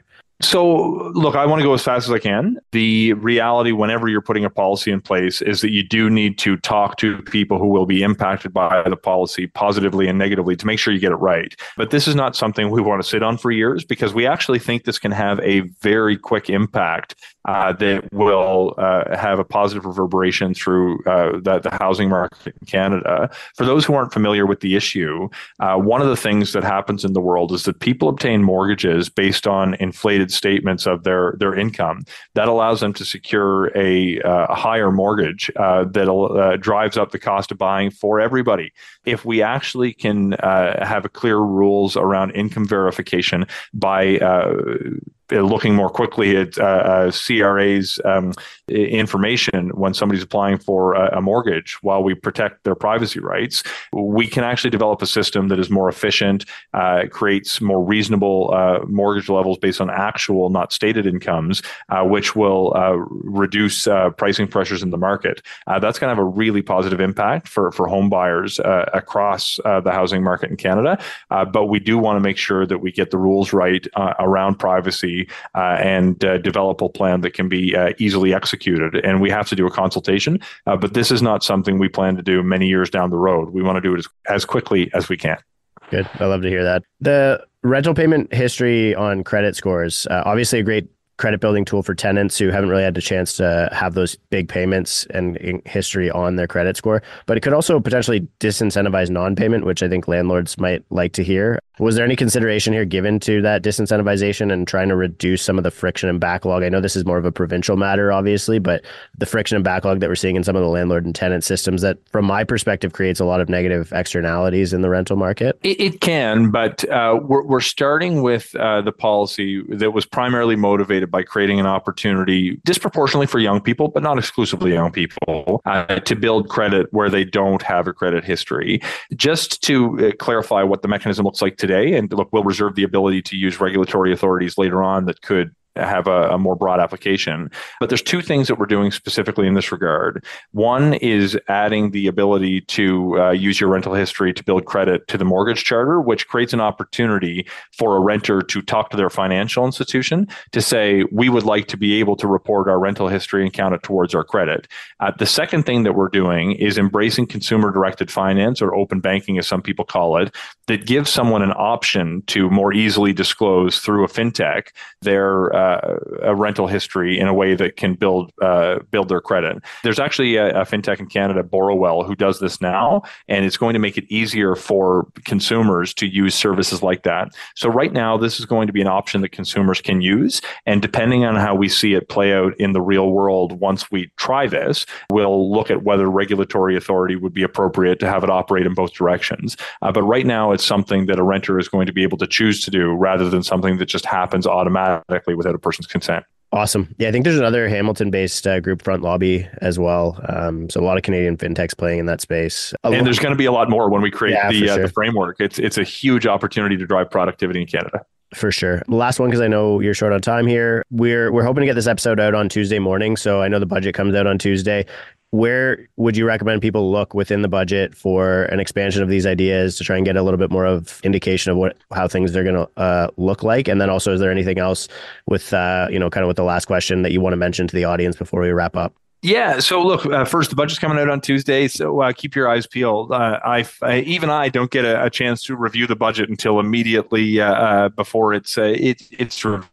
So, look, I want to go as fast as I can. The reality, whenever you're putting a policy in place, is that you do need to talk to people who will be impacted by the policy positively and negatively to make sure you get it right. But this is not something we want to sit on for years, because we actually think this can have a very quick impact uh, that will uh, have a positive reverberation through uh, the, the housing market in Canada. For those who aren't familiar with the issue, uh, one of the things that happens in the world is that people obtain mortgages based on inflated statements of their, their income. That allows them to secure a, uh, a higher mortgage uh, that uh, drives up the cost of buying for everybody. If we actually can uh, have a clear rules around income verification by uh, looking more quickly at uh, uh, C R A's um, information when somebody's applying for a, a mortgage while we protect their privacy rights, we can actually develop a system that is more efficient, uh, creates more reasonable uh, mortgage levels based on actual, not stated incomes, uh, which will uh, reduce uh, pricing pressures in the market. Uh, that's going to have a really positive impact for, for home buyers uh, across uh, the housing market in Canada. Uh, but we do want to make sure that we get the rules right uh, around privacy Uh, and uh, develop a plan that can be uh, easily executed. And we have to do a consultation, uh, but this is not something we plan to do many years down the road. We want to do it as, as quickly as we can. Good. I love to hear that. The rental payment history on credit scores, uh, obviously a great credit building tool for tenants who haven't really had the chance to have those big payments and history on their credit score, but it could also potentially disincentivize non-payment, which I think landlords might like to hear. Was there any consideration here given to that disincentivization and trying to reduce some of the friction and backlog? I know this is more of a provincial matter, obviously, but the friction and backlog that we're seeing in some of the landlord and tenant systems that, from my perspective, creates a lot of negative externalities in the rental market. It, it can, but uh, we're, we're starting with uh, the policy that was primarily motivated by creating an opportunity disproportionately for young people, but not exclusively young people, uh, to build credit where they don't have a credit history. Just to uh, clarify what the mechanism looks like today, and look, we'll reserve the ability to use regulatory authorities later on that could have a, a more broad application. But there's two things that we're doing specifically in this regard. One is adding the ability to uh, use your rental history to build credit to the mortgage charter, which creates an opportunity for a renter to talk to their financial institution to say, we would like to be able to report our rental history and count it towards our credit. Uh, the second thing that we're doing is embracing consumer-directed finance, or open banking as some people call it, that gives someone an option to more easily disclose through a fintech their uh, Uh, a rental history in a way that can build uh, build their credit. There's actually a, a fintech in Canada, Borrowell, who does this now, and it's going to make it easier for consumers to use services like that. So right now, this is going to be an option that consumers can use, and depending on how we see it play out in the real world, once we try this, we'll look at whether regulatory authority would be appropriate to have it operate in both directions. Uh, but right now, it's something that a renter is going to be able to choose to do rather than something that just happens automatically without a person's consent. Awesome. Yeah, I think there's another Hamilton-based uh, group, Front Lobby, as well. Um, so a lot of Canadian fintechs playing in that space. A and lot- there's going to be a lot more when we create yeah, the, uh, sure. the framework. It's it's a huge opportunity to drive productivity in Canada. For sure. Last one, because I know you're short on time here. We're we're hoping to get this episode out on Tuesday morning, so I know the budget comes out on Tuesday. Where would you recommend people look within the budget for an expansion of these ideas to try and get a little bit more of indication of what how things are going to uh, look like? And then also, is there anything else with, uh, you know, kind of with the last question that you want to mention to the audience before we wrap up? Yeah. So look, uh, first, the budget's coming out on Tuesday, so uh, keep your eyes peeled. Uh, I, I even I don't get a, a chance to review the budget until immediately uh, uh, before it's uh, it, it's reviewed.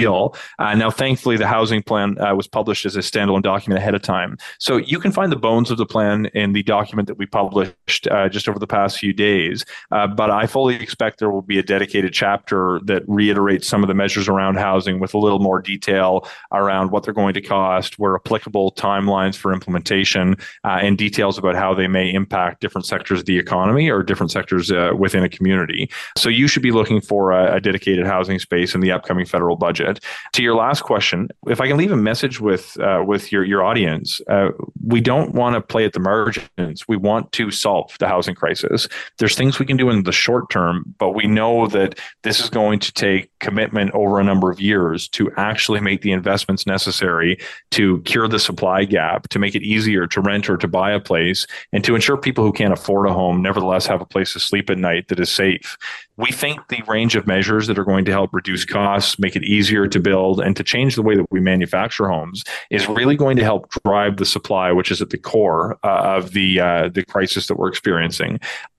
Uh, now, thankfully, the housing plan uh, was published as a standalone document ahead of time. So you can find the bones of the plan in the document that we published uh, just over the past few days. Uh, but I fully expect there will be a dedicated chapter that reiterates some of the measures around housing with a little more detail around what they're going to cost, where applicable, timelines for implementation, uh, and details about how they may impact different sectors of the economy or different sectors uh, within a community. So you should be looking for a, a dedicated housing space in the upcoming federal budget. To your last question, if I can leave a message with uh, with your, your audience, uh, we don't want to play at the margins. We want to solve the housing crisis. There's things we can do in the short term, but we know that this is going to take commitment over a number of years to actually make the investments necessary to cure the supply gap, to make it easier to rent or to buy a place, and to ensure people who can't afford a home nevertheless have a place to sleep at night that is safe. We think the range of measures that are going to help reduce costs, make it easier to build, and to change the way that we manufacture homes is really going to help drive the supply, which is at the core uh, of the uh, the crisis that we're experiencing.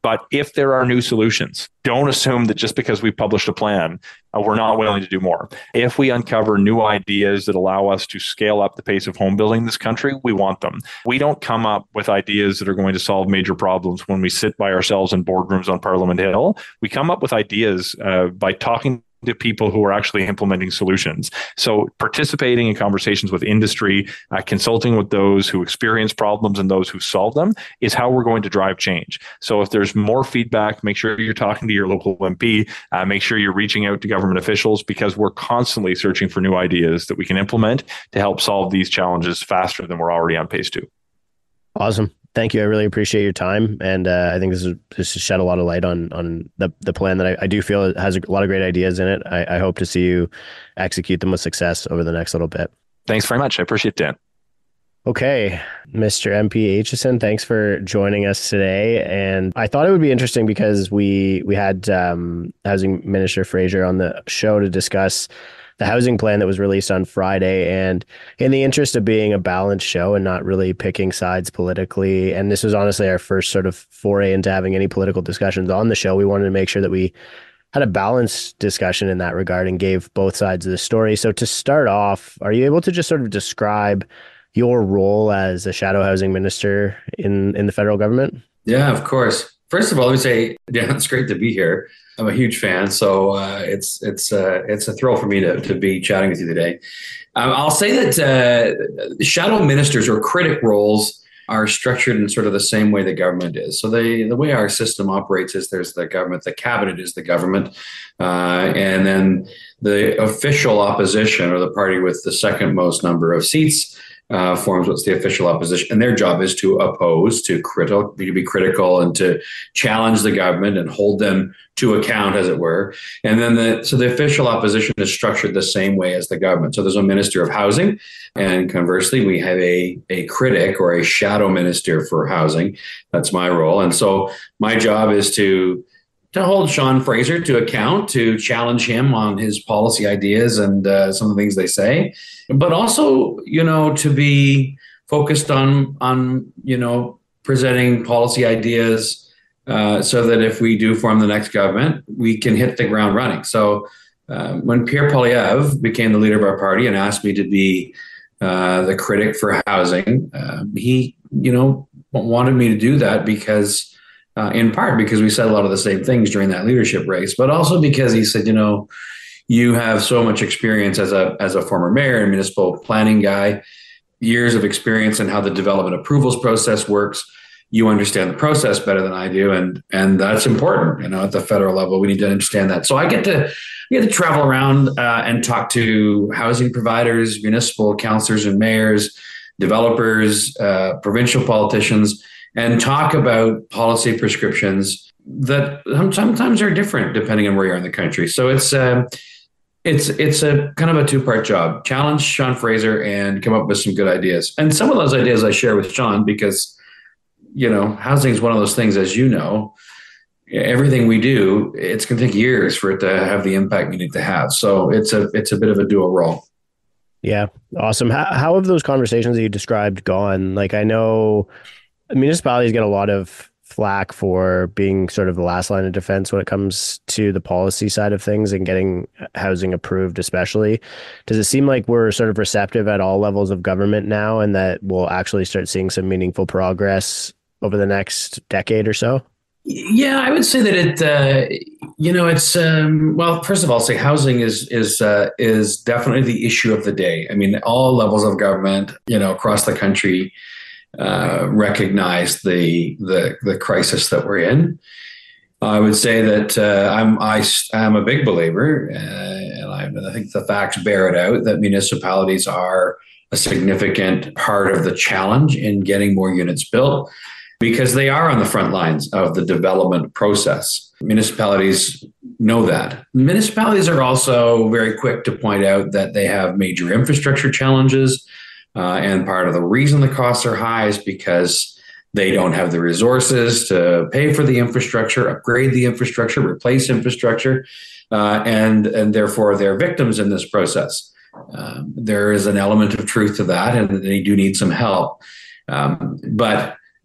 But if there are new solutions, don't assume that just because we published a plan, uh, we're not willing to do more. If we uncover new ideas that allow us to scale up the pace of home building in this country, we want them. We don't come up with ideas that are going to solve major problems when we sit by ourselves in boardrooms on Parliament Hill. We come up with ideas uh, by talking to people who are actually implementing solutions. So participating in conversations with industry, uh, consulting with those who experience problems and those who solve them is how we're going to drive change. So if there's more feedback, make sure you're talking to your local M P, uh, make sure you're reaching out to government officials, because we're constantly searching for new ideas that we can implement to help solve these challenges faster than we're already on pace to. Awesome. Thank you. I really appreciate your time. And uh, I think this is this has shed a lot of light on on the, the plan that I, I do feel has a lot of great ideas in it. I, I hope to see you execute them with success over the next little bit. Thanks very much. I appreciate it, Dan. Okay, Mister M P Aitchison, thanks for joining us today. And I thought it would be interesting because we we had um, Housing Minister Fraser on the show to discuss the housing plan that was released on Friday. And in the interest of being a balanced show and not really picking sides politically, and this was honestly our first sort of foray into having any political discussions on the show, we wanted to make sure that we had a balanced discussion in that regard and gave both sides of the story. So to start off, are you able to just sort of describe your role as a shadow housing minister in, in the federal government? Yeah, of course. First of all, let me say, yeah, it's great to be here. I'm a huge fan, so uh, it's it's uh, it's a thrill for me to to be chatting with you today. Um, I'll say that uh, shadow ministers or critic roles are structured in sort of the same way the government is. So they the way our system operates is there's the government, the cabinet is the government, uh, and then the official opposition, or the party with the second most number of seats, Uh, forms what's the official opposition, and their job is to oppose, to critical, to be critical, and to challenge the government and hold them to account, as it were. And then the so the official opposition is structured the same way as the government. So there's a minister of housing, and conversely, we have a a critic or a shadow minister for housing. That's my role, and so my job is to. to hold Sean Fraser to account, to challenge him on his policy ideas and uh, some of the things they say, but also, you know, to be focused on, on you know, presenting policy ideas uh, so that if we do form the next government, we can hit the ground running. So uh, when Pierre Poilievre became the leader of our party and asked me to be uh, the critic for housing, uh, he, you know, wanted me to do that because Uh, in part because we said a lot of the same things during that leadership race, but also because he said, you know, you have so much experience as a as a former mayor and municipal planning guy, years of experience in how the development approvals process works. You understand the process better than I do, and and that's important. You know, at the federal level, we need to understand that. So I get to I get to travel around uh, and talk to housing providers, municipal councillors and mayors, developers, uh, provincial politicians, and talk about policy prescriptions that sometimes are different depending on where you are in the country. So it's um, it's it's a kind of a two-part job: challenge Sean Fraser and come up with some good ideas. And some of those ideas I share with Sean because, you know, housing is one of those things, as you know, everything we do, it's going to take years for it to have the impact we need to have. So it's a it's a bit of a dual role. Yeah, awesome. How, how have those conversations that you described gone? Like, I know municipalities get a lot of flack for being sort of the last line of defense when it comes to the policy side of things and getting housing approved, especially. Does it seem like we're sort of receptive at all levels of government now, and that we'll actually start seeing some meaningful progress over the next decade or so? Yeah, I would say that it, uh, you know, it's, um, well, first of all, say housing is, is, uh, is definitely the issue of the day. I mean, all levels of government, you know, across the country, Uh, recognize the, the the crisis that we're in. I would say that uh, I'm I am a big believer, uh, and I, I think the facts bear it out, that municipalities are a significant part of the challenge in getting more units built, because they are on the front lines of the development process. Municipalities know that. Municipalities are also very quick to point out that they have major infrastructure challenges. Uh, and part of the reason the costs are high is because they don't have the resources to pay for the infrastructure, upgrade the infrastructure, replace infrastructure, uh, and, and therefore they're victims in this process. Um, there is an element of truth to that, and they do need some help. Um, but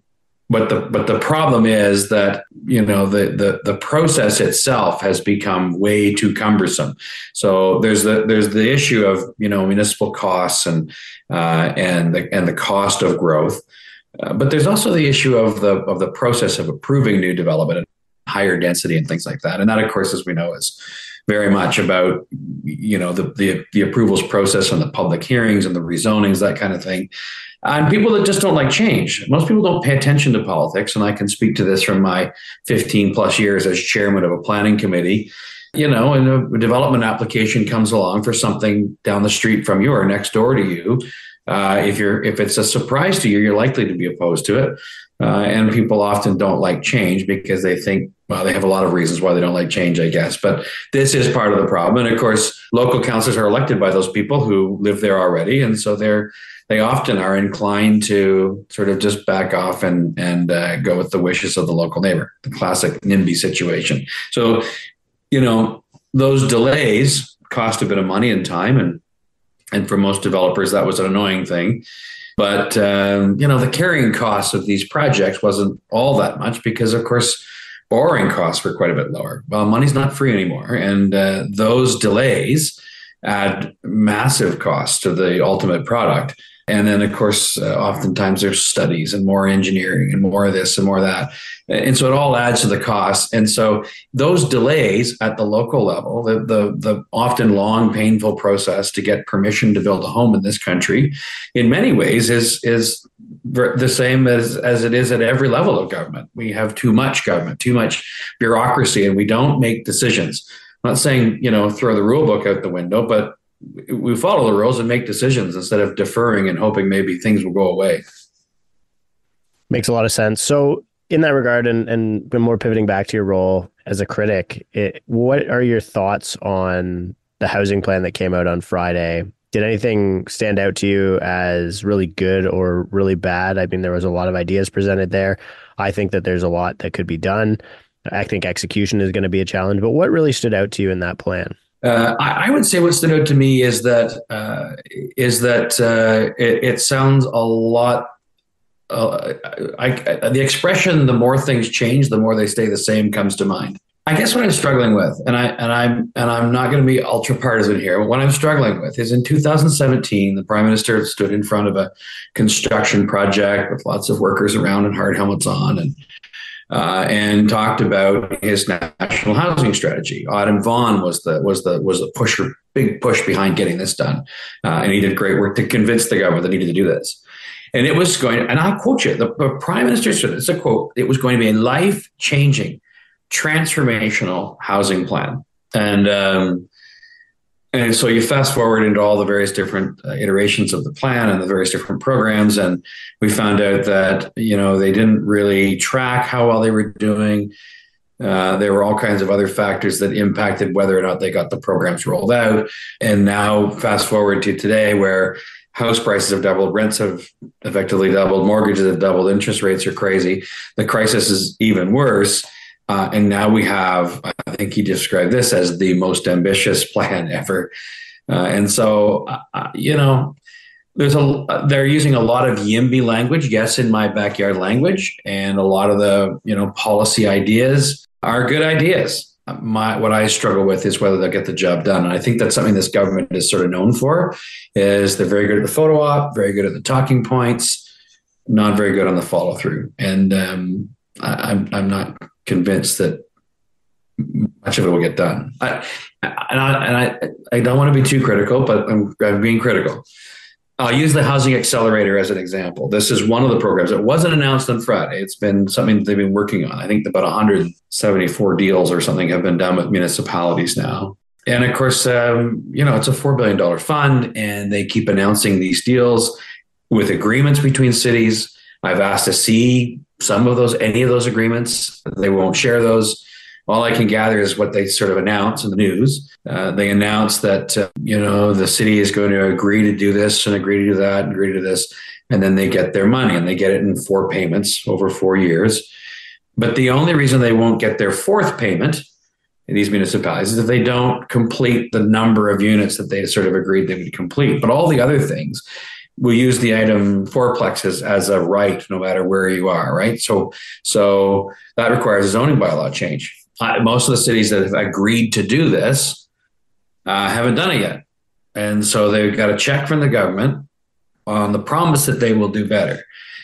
But the but the problem is that, you know, the, the the process itself has become way too cumbersome. So there's the there's the issue of, you know, municipal costs and uh, and the and the cost of growth, uh, but there's also the issue of the of the process of approving new development and higher density and things like that. And that, of course, as we know, is very much about, you know, the the, the approvals process and the public hearings and the rezonings, that kind of thing. And people that just don't like change. Most people don't pay attention to politics. And I can speak to this from my fifteen plus years as chairman of a planning committee. You know, and a development application comes along for something down the street from you or next door to you. Uh, if you're if it's a surprise to you, you're likely to be opposed to it. Uh, and people often don't like change because they think, well, they have a lot of reasons why they don't like change, I guess. But this is part of the problem. And of course, local councils are elected by those people who live there already. And so they're they often are inclined to sort of just back off and, and uh, go with the wishes of the local neighbor, the classic NIMBY situation. So, you know, those delays cost a bit of money and time. And, and for most developers, that was an annoying thing. But, um, you know, the carrying costs of these projects wasn't all that much because, of course, borrowing costs were quite a bit lower. Well, money's not free anymore. And uh, those delays add massive costs to the ultimate product. And then, of course, uh, oftentimes there's studies and more engineering and more of this and more of that. And so it all adds to the cost. And so those delays at the local level, the, the, the often long, painful process to get permission to build a home in this country, in many ways is, is the same as, as it is at every level of government. We have too much government, too much bureaucracy, and we don't make decisions. I'm not saying, you know, throw the rule book out the window, but we follow the rules and make decisions instead of deferring and hoping maybe things will go away. Makes a lot of sense. So in that regard, and, and more pivoting back to your role as a critic, it, what are your thoughts on the housing plan that came out on Friday? Did anything stand out to you as really good or really bad? I mean, there was a lot of ideas presented there. I think that there's a lot that could be done. I think execution is going to be a challenge, but what really stood out to you in that plan? Uh, I, I would say what stood out to me is that uh, is that uh, it, it sounds a lot. Uh, I, I, the expression "the more things change, the more they stay the same" comes to mind. I guess what I'm struggling with, and I and I'm and I'm not going to be ultra partisan here, but what I'm struggling with is in two thousand seventeen, the Prime Minister stood in front of a construction project with lots of workers around and hard helmets on, and. Uh, and talked about his national housing strategy. Auden Vaughan was the was the was the pusher, big push behind getting this done, uh, and he did great work to convince the government that needed to do this. And it was going, and I quote you, the, the Prime Minister said, it's a quote, it was going to be a life-changing, transformational housing plan. And um, And so you fast forward into all the various different uh, iterations of the plan and the various different programs. And we found out that, you know, they didn't really track how well they were doing. Uh, there were all kinds of other factors that impacted whether or not they got the programs rolled out. And now fast forward to today where house prices have doubled, rents have effectively doubled, mortgages have doubled, interest rates are crazy. The crisis is even worse. Uh, and now we have, I think he described this as the most ambitious plan ever. Uh, and so, uh, you know, there's a, they're using a lot of YIMBY language, yes, in my backyard language. And a lot of the, you know, policy ideas are good ideas. My, what I struggle with is whether they'll get the job done. And I think that's something this government is sort of known for, is they're very good at the photo op, very good at the talking points, not very good on the follow through. And um, I, I'm, I'm not convinced that much of it will get done. I, and I, and I, I don't want to be too critical, but I'm, I'm being critical. I'll use the Housing Accelerator as an example. This is one of the programs. It wasn't announced on Friday. It's been something they've been working on. I think about one hundred seventy-four deals or something have been done with municipalities now. And of course, um, you know, it's a four billion dollars fund, and they keep announcing these deals with agreements between cities. I've asked to see some of those, any of those agreements. They won't share those. All I can gather is what they sort of announce in the news. Uh, they announce that, uh, you know, the city is going to agree to do this and agree to do that and agree to this. And then they get their money, and they get it in four payments over four years. But the only reason they won't get their fourth payment in these municipalities is if they don't complete the number of units that they sort of agreed they would complete. But all the other things, we use the item fourplexes as a right, no matter where you are, right? So, so that requires a zoning bylaw change. Uh, most of the cities that have agreed to do this uh, haven't done it yet. And so they've got a check from the government on the promise that they will do better.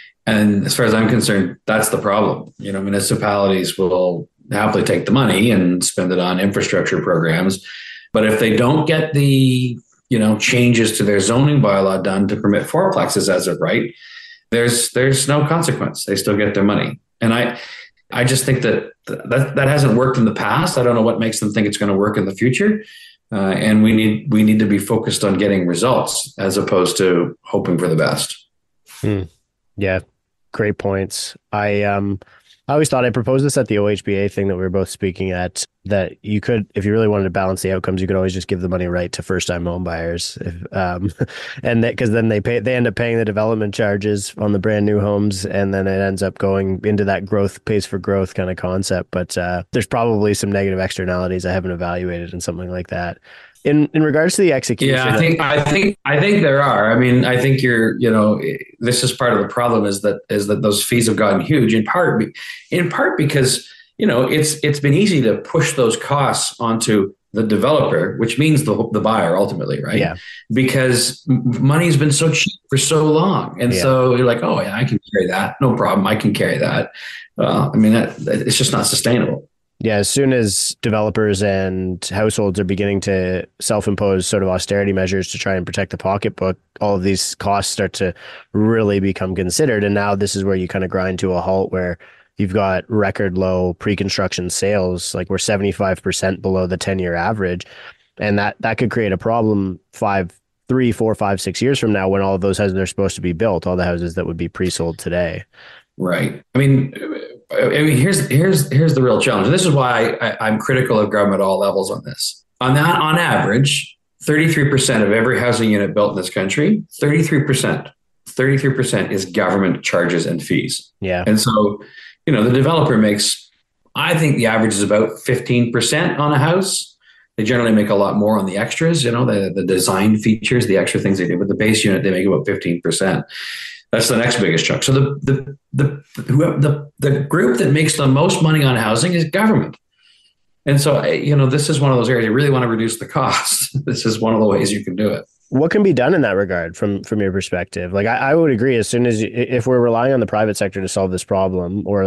And as far as I'm concerned, that's the problem. You know, municipalities will happily take the money and spend it on infrastructure programs. But if they don't get the, you know, changes to their zoning bylaw done to permit fourplexes as of right, there's there's no consequence. They still get their money. And I I just think that that, that hasn't worked in the past. I don't know what makes them think it's going to work in the future. Uh, and we need we need to be focused on getting results as opposed to hoping for the best. Hmm. Yeah, great points. I um I always thought I proposed this at the O H B A thing that we were both speaking at, that you could, if you really wanted to balance the outcomes, you could always just give the money right to first-time home buyers, if, um, and because then they pay, they end up paying the development charges on the brand new homes, and then it ends up going into that growth pays for growth kind of concept. But uh, there's probably some negative externalities I haven't evaluated in something like that. In in regards to the execution, yeah, I think I think I think there are. I mean, I think you're, you know, this is part of the problem is that is that those fees have gotten huge in part in part because, you know, it's it's been easy to push those costs onto the developer, which means the the buyer ultimately, right? Yeah. Because money's been so cheap for so long, and yeah. so you're like, oh yeah, I can carry that, no problem, I can carry that. Well, I mean, that, it's just not sustainable. Yeah, as soon as developers and households are beginning to self-impose sort of austerity measures to try and protect the pocketbook, all of these costs start to really become considered. And now this is where you kind of grind to a halt, where you've got record low pre-construction sales, like we're seventy-five percent below the ten-year average. And that, that could create a problem five, three, four, five, six years from now when all of those houses are supposed to be built, all the houses that would be pre-sold today. Right. I mean, I mean, here's here's here's the real challenge. This is why I, I'm critical of government at all levels on this. On that, on average, thirty-three percent of every housing unit built in this country, thirty-three percent, thirty-three percent is government charges and fees. Yeah. And so, you know, the developer makes, I think the average is about fifteen percent on a house. They generally make a lot more on the extras, you know, the, the design features, the extra things they do. But the base unit, they make about fifteen percent. That's the next biggest chunk. So the the the the the group that makes the most money on housing is government. And so, you know, this is one of those areas you really want to reduce the cost. This is one of the ways you can do it. What can be done in that regard from from your perspective? Like, I, I would agree, as soon as you, if we're relying on the private sector to solve this problem or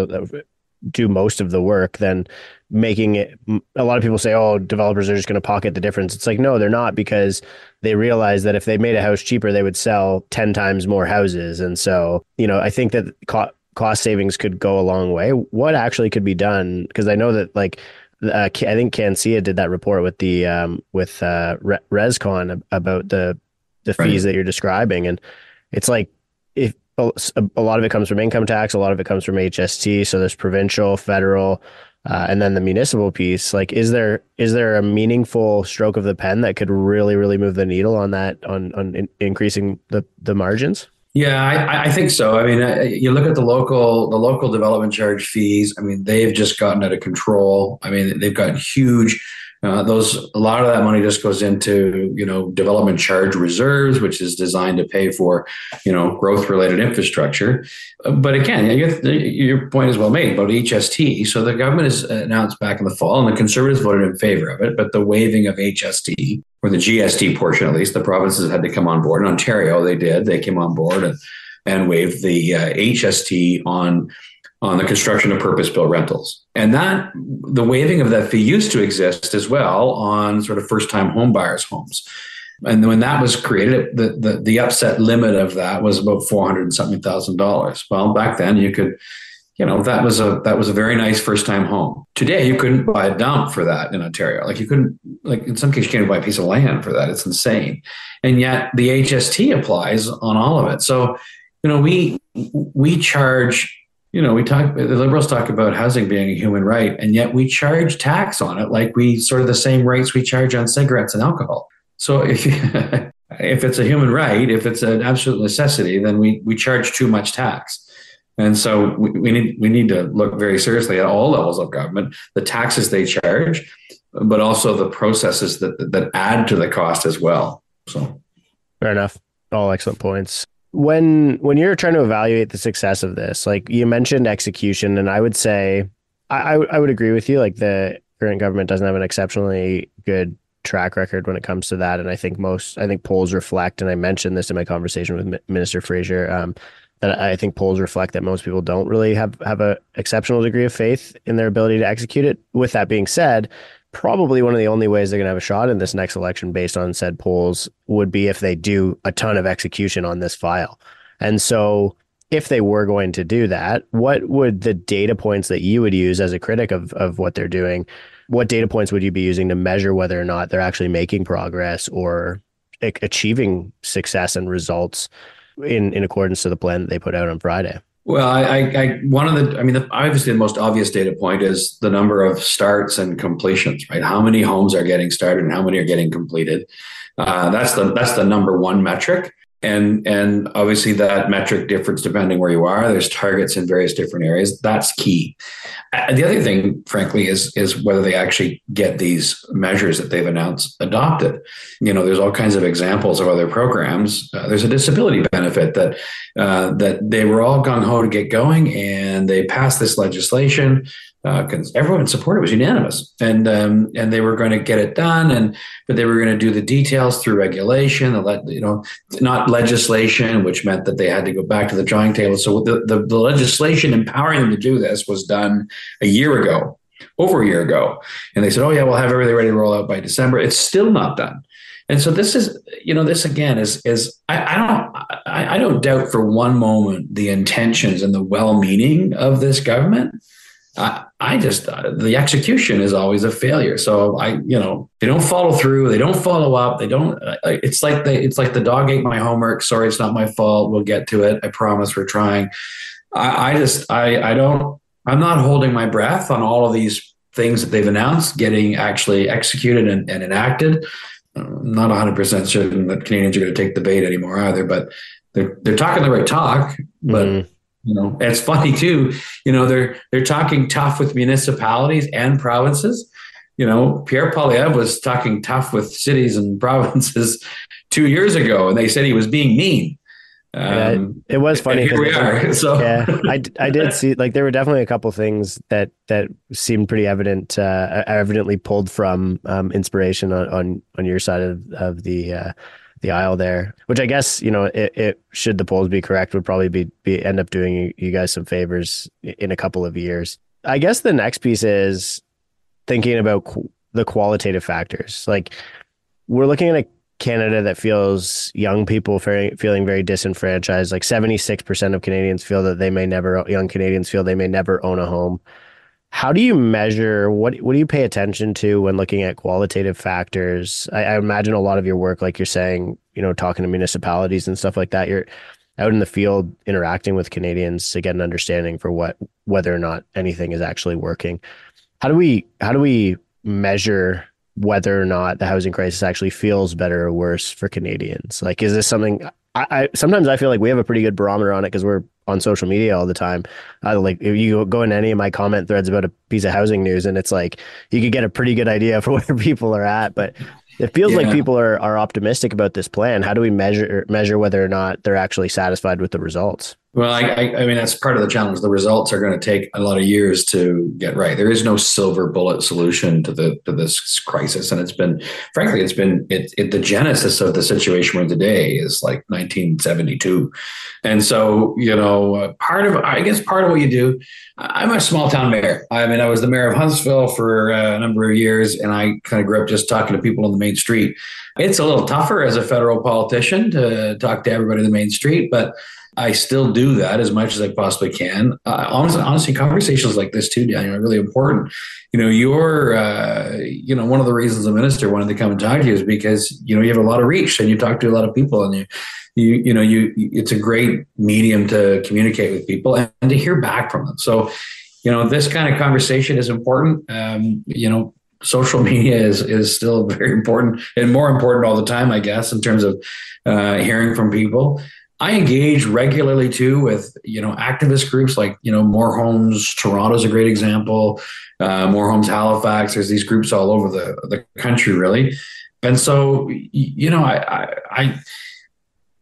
do most of the work, then making it, a lot of people say, oh, developers are just going to pocket the difference. It's like, no, they're not, because they realize that if they made a house cheaper, they would sell ten times more houses. And so, you know, I think that co- cost savings could go a long way. What actually could be done? Because I know that, like, uh, I think CanSIA did that report with the um, with uh, ResCon about the the fees right. that you're describing, and it's like, if a, a lot of it comes from income tax, a lot of it comes from H S T. So there's provincial, federal. Uh, and then the municipal piece, like, is there is there a meaningful stroke of the pen that could really, really move the needle on that, on on in, increasing the, the margins? Yeah, I, I think so. I mean, uh, you look at the local the local development charge fees. I mean, they've just gotten out of control. I mean, they've gotten huge. Uh, those a lot of that money just goes into, you know, development charge reserves, which is designed to pay for, you know, growth related infrastructure. But again, your point is well made about H S T. So the government has announced back in the fall, and the Conservatives voted in favor of it. But the waiving of H S T, or the G S T portion at least, the provinces had to come on board. In Ontario, they did. They came on board and and waived the uh, H S T on. on the construction of purpose-built rentals. And that, the waiving of that fee used to exist as well on sort of first-time home buyers' homes. And when that was created, the, the, the upset limit of that was about four hundred and something thousand dollars. Well, back then you could, you know, that was a, that was a very nice first-time home. Today, you couldn't buy a dump for that in Ontario. Like you couldn't, like in some cases, you can't even buy a piece of land for that. It's insane. And yet the H S T applies on all of it. So, you know, we, we charge, You know, we talk, the Liberals talk about housing being a human right, and yet we charge tax on it like we sort of the same rates we charge on cigarettes and alcohol. So if you, if it's a human right, if it's an absolute necessity, then we we charge too much tax. And so we, we need we need to look very seriously at all levels of government, the taxes they charge, but also the processes that that add to the cost as well. So fair enough. All excellent points. when when you're trying to evaluate the success of this, like you mentioned execution, and I would say I, I would agree with you. Like the current government doesn't have an exceptionally good track record when it comes to that, and I think most I think polls reflect, and I mentioned this in my conversation with M- Minister Fraser, um, that I think polls reflect that most people don't really have have a exceptional degree of faith in their ability to execute it. With that being said, probably one of the only ways they're going to have a shot in this next election based on said polls would be if they do a ton of execution on this file. And so if they were going to do that, what would the data points that you would use as a critic of, of what they're doing, what data points would you be using to measure whether or not they're actually making progress or a- achieving success and results in, in accordance to the plan that they put out on Friday? Well, I, I, I one of the, I mean, the, obviously the most obvious data point is the number of starts and completions, right? How many homes are getting started and how many are getting completed? Uh, that's the that's the number one metric, and and obviously that metric differs depending where you are. There's targets in various different areas. That's key. Uh, the other thing, frankly, is is whether they actually get these measures that they've announced adopted. You know, there's all kinds of examples of other programs. Uh, there's a disability benefit that uh, that they were all gung ho to get going, and they passed this legislation because uh, everyone supported it. It was unanimous, and um, and they were going to get it done, and but they were going to do the details through regulation, you know, not legislation, which meant that they had to go back to the drawing table. So the, the, the legislation empowering them to do this was done a year ago, over a year ago, and they said, "Oh yeah, we'll have everything ready to roll out by December." It's still not done. And so this is, you know, this again is, is I, I don't, I, I don't doubt for one moment the intentions and the well-meaning of this government. I, I just, uh, the execution is always a failure. So I, you know, they don't follow through. They don't follow up. They don't, uh, it's like they, it's like the dog ate my homework. Sorry, it's not my fault. We'll get to it. I promise we're trying. I, I just, I, I don't, I'm not holding my breath on all of these things that they've announced getting actually executed and, and enacted. I'm not one hundred percent certain that Canadians are going to take the bait anymore either, but they're they're talking the right talk. But mm. you know, it's funny too. You know, they're they're talking tough with municipalities and provinces. You know, Pierre Poilievre was talking tough with cities and provinces two years ago, and they said he was being mean. Um, yeah, it was funny. Here we are. So yeah, I, I did see, like, there were definitely a couple things that that seemed pretty evident, uh, evidently pulled from um, inspiration on, on on your side of of the uh, the aisle there. Which I guess, you know, it, it should the polls be correct, would probably be be end up doing you, you guys some favors in a couple of years. I guess the next piece is thinking about qu- the qualitative factors. Like, we're looking at a Canada that feels young people very, feeling very disenfranchised. Like seventy-six percent of Canadians feel that they may never, young Canadians feel they may never own a home. How do you measure, what what do you pay attention to when looking at qualitative factors? I, I imagine a lot of your work, like you're saying, you know, talking to municipalities and stuff like that, you're out in the field interacting with Canadians to get an understanding for what, whether or not anything is actually working. How do we, how do we measure whether or not the housing crisis actually feels better or worse for Canadians? Like, is this something, I, I sometimes I feel like we have a pretty good barometer on it because we're on social media all the time. Uh, like, if you go into any of my comment threads about a piece of housing news, and it's like, you could get a pretty good idea for where people are at, but it feels yeah. like people are, are optimistic about this plan. How do we measure, measure whether or not they're actually satisfied with the results? Well, I, I, I mean, that's part of the challenge. The results are going to take a lot of years to get right. There is no silver bullet solution to the to this crisis, and it's been, frankly, it's been it, it the genesis of the situation we're in today is like nineteen seventy-two, and so you know, uh, part of I guess part of what you do. I'm a small town mayor. I mean, I was the mayor of Huntsville for uh, a number of years, and I kind of grew up just talking to people on the main street. It's a little tougher as a federal politician to talk to everybody on the main street, but I still do that as much as I possibly can. Uh, honestly, honestly, conversations like this too, Daniel, are really important. You know, you're, uh, you know, one of the reasons the minister wanted to come and talk to you is because, you know, you have a lot of reach and you talk to a lot of people, and you, you, you know, you, it's a great medium to communicate with people and, and to hear back from them. So, you know, this kind of conversation is important. Um, you know, social media is is still very important and more important all the time, I guess, in terms of uh, hearing from people. I engage regularly too with, you know, activist groups like, you know, More Homes Toronto's a great example. Uh, More Homes Halifax. There's these groups all over the, the country, really. And so, you know, I, I,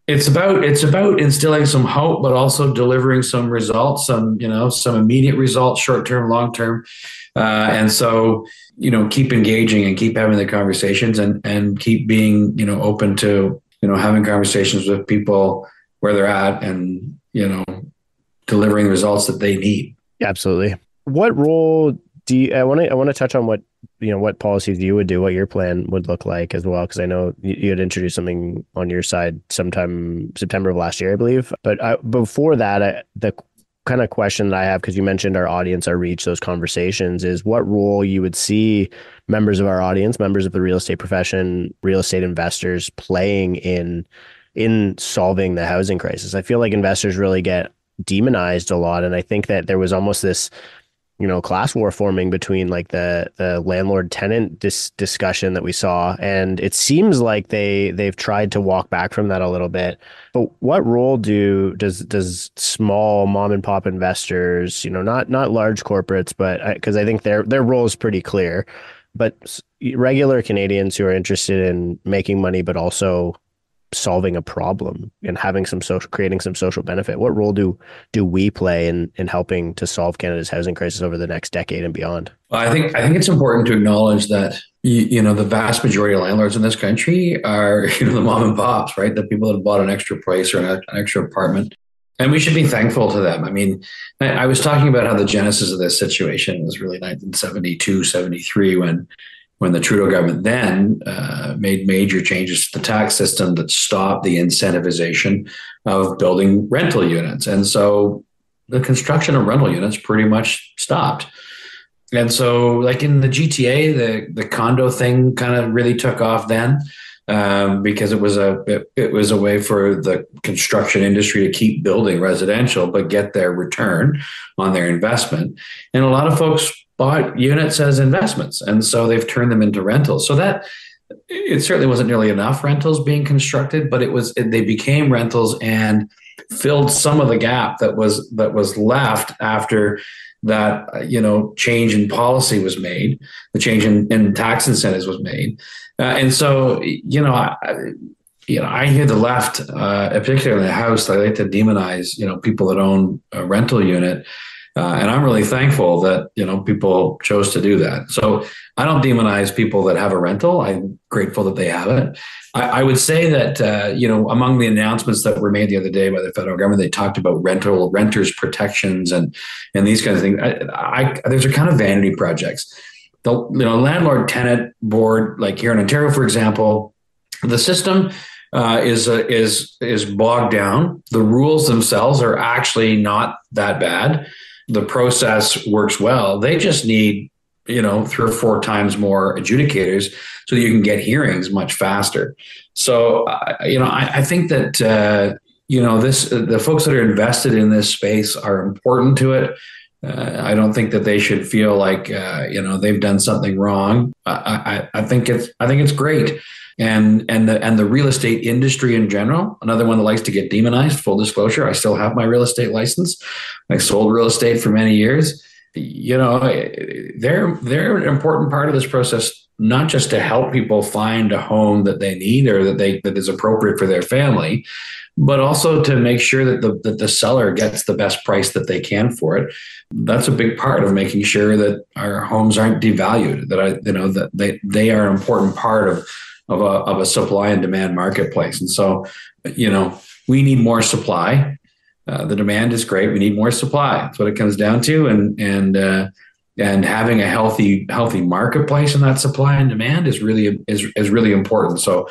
It's about it's about instilling some hope, but also delivering some results, some you know some immediate results, short term, long term, uh, and so you know keep engaging and keep having the conversations and and keep being you know open to you know having conversations with people where they're at and you know delivering results that they need. Absolutely. What role do you? I want to I want to touch on what you know what policies you would do, what your plan would look like as well, because I know you, you had introduced something on your side sometime September of last year, I believe. But I, before that, I, the kind of question that I have, because you mentioned our audience, our reach, those conversations, is what role you would see members of our audience, members of the real estate profession, real estate investors playing in in solving the housing crisis. I feel like investors really get demonized a lot, and I think that there was almost this you know, class war forming between like the the landlord tenant dis- discussion that we saw, and it seems like they they've tried to walk back from that a little bit. But what role do does does small mom and pop investors, you know, not not large corporates, but because I, I think their their role is pretty clear, but regular Canadians who are interested in making money but also solving a problem and having some social, creating some social benefit. What role do do we play in in helping to solve Canada's housing crisis over the next decade and beyond? Well, I think I think it's important to acknowledge that you, you know the vast majority of landlords in this country are you know the mom and pops, right? The people that bought an extra place or an, an extra apartment, and we should be thankful to them. I mean, I, I was talking about how the genesis of this situation was really nineteen seventy-two, seventy-three when. when the Trudeau government then uh, made major changes to the tax system that stopped the incentivization of building rental units. And so the construction of rental units pretty much stopped. And so like in the G T A, the, the condo thing kind of really took off then um, because it was a it, it was a way for the construction industry to keep building residential, but get their return on their investment. And a lot of folks bought units as investments, and so they've turned them into rentals. So that it certainly wasn't nearly enough rentals being constructed, but it was it, they became rentals and filled some of the gap that was that was left after that you know change in policy was made, the change in, in tax incentives was made, uh, and so you know. I, You know, I hear the left, uh, particularly in the House, they like to demonize, you know, people that own a rental unit. Uh, and I'm really thankful that, you know, people chose to do that. So I don't demonize people that have a rental. I'm grateful that they have it. I, I would say that, uh, you know, among the announcements that were made the other day by the federal government, they talked about rental renters protections and, and these kinds of things. I, I, there's a kind of vanity projects. The you know, landlord tenant board, like here in Ontario, for example, the system Uh, is uh, is is bogged down. The rules themselves are actually not that bad. The process works well. They just need, you know, three or four times more adjudicators so that you can get hearings much faster. So, uh, you know, I, I think that uh, you know this the folks that are invested in this space are important to it. Uh, I don't think that they should feel like uh, you know they've done something wrong. I, I, I think it's I think it's great. And and the and the real estate industry in general, another one that likes to get demonized. Full disclosure, I still have my real estate license. I sold real estate for many years. You know, they're they're an important part of this process, not just to help people find a home that they need or that they that is appropriate for their family, but also to make sure that the that the seller gets the best price that they can for it. That's a big part of making sure that our homes aren't devalued. That I you know that they they are an important part of. Of a, of a supply and demand marketplace. And so, you know, we need more supply. Uh, the demand is great. We need more supply. That's what it comes down to. And, and, uh, and having a healthy, healthy marketplace in that supply and demand is really, is, is really important. So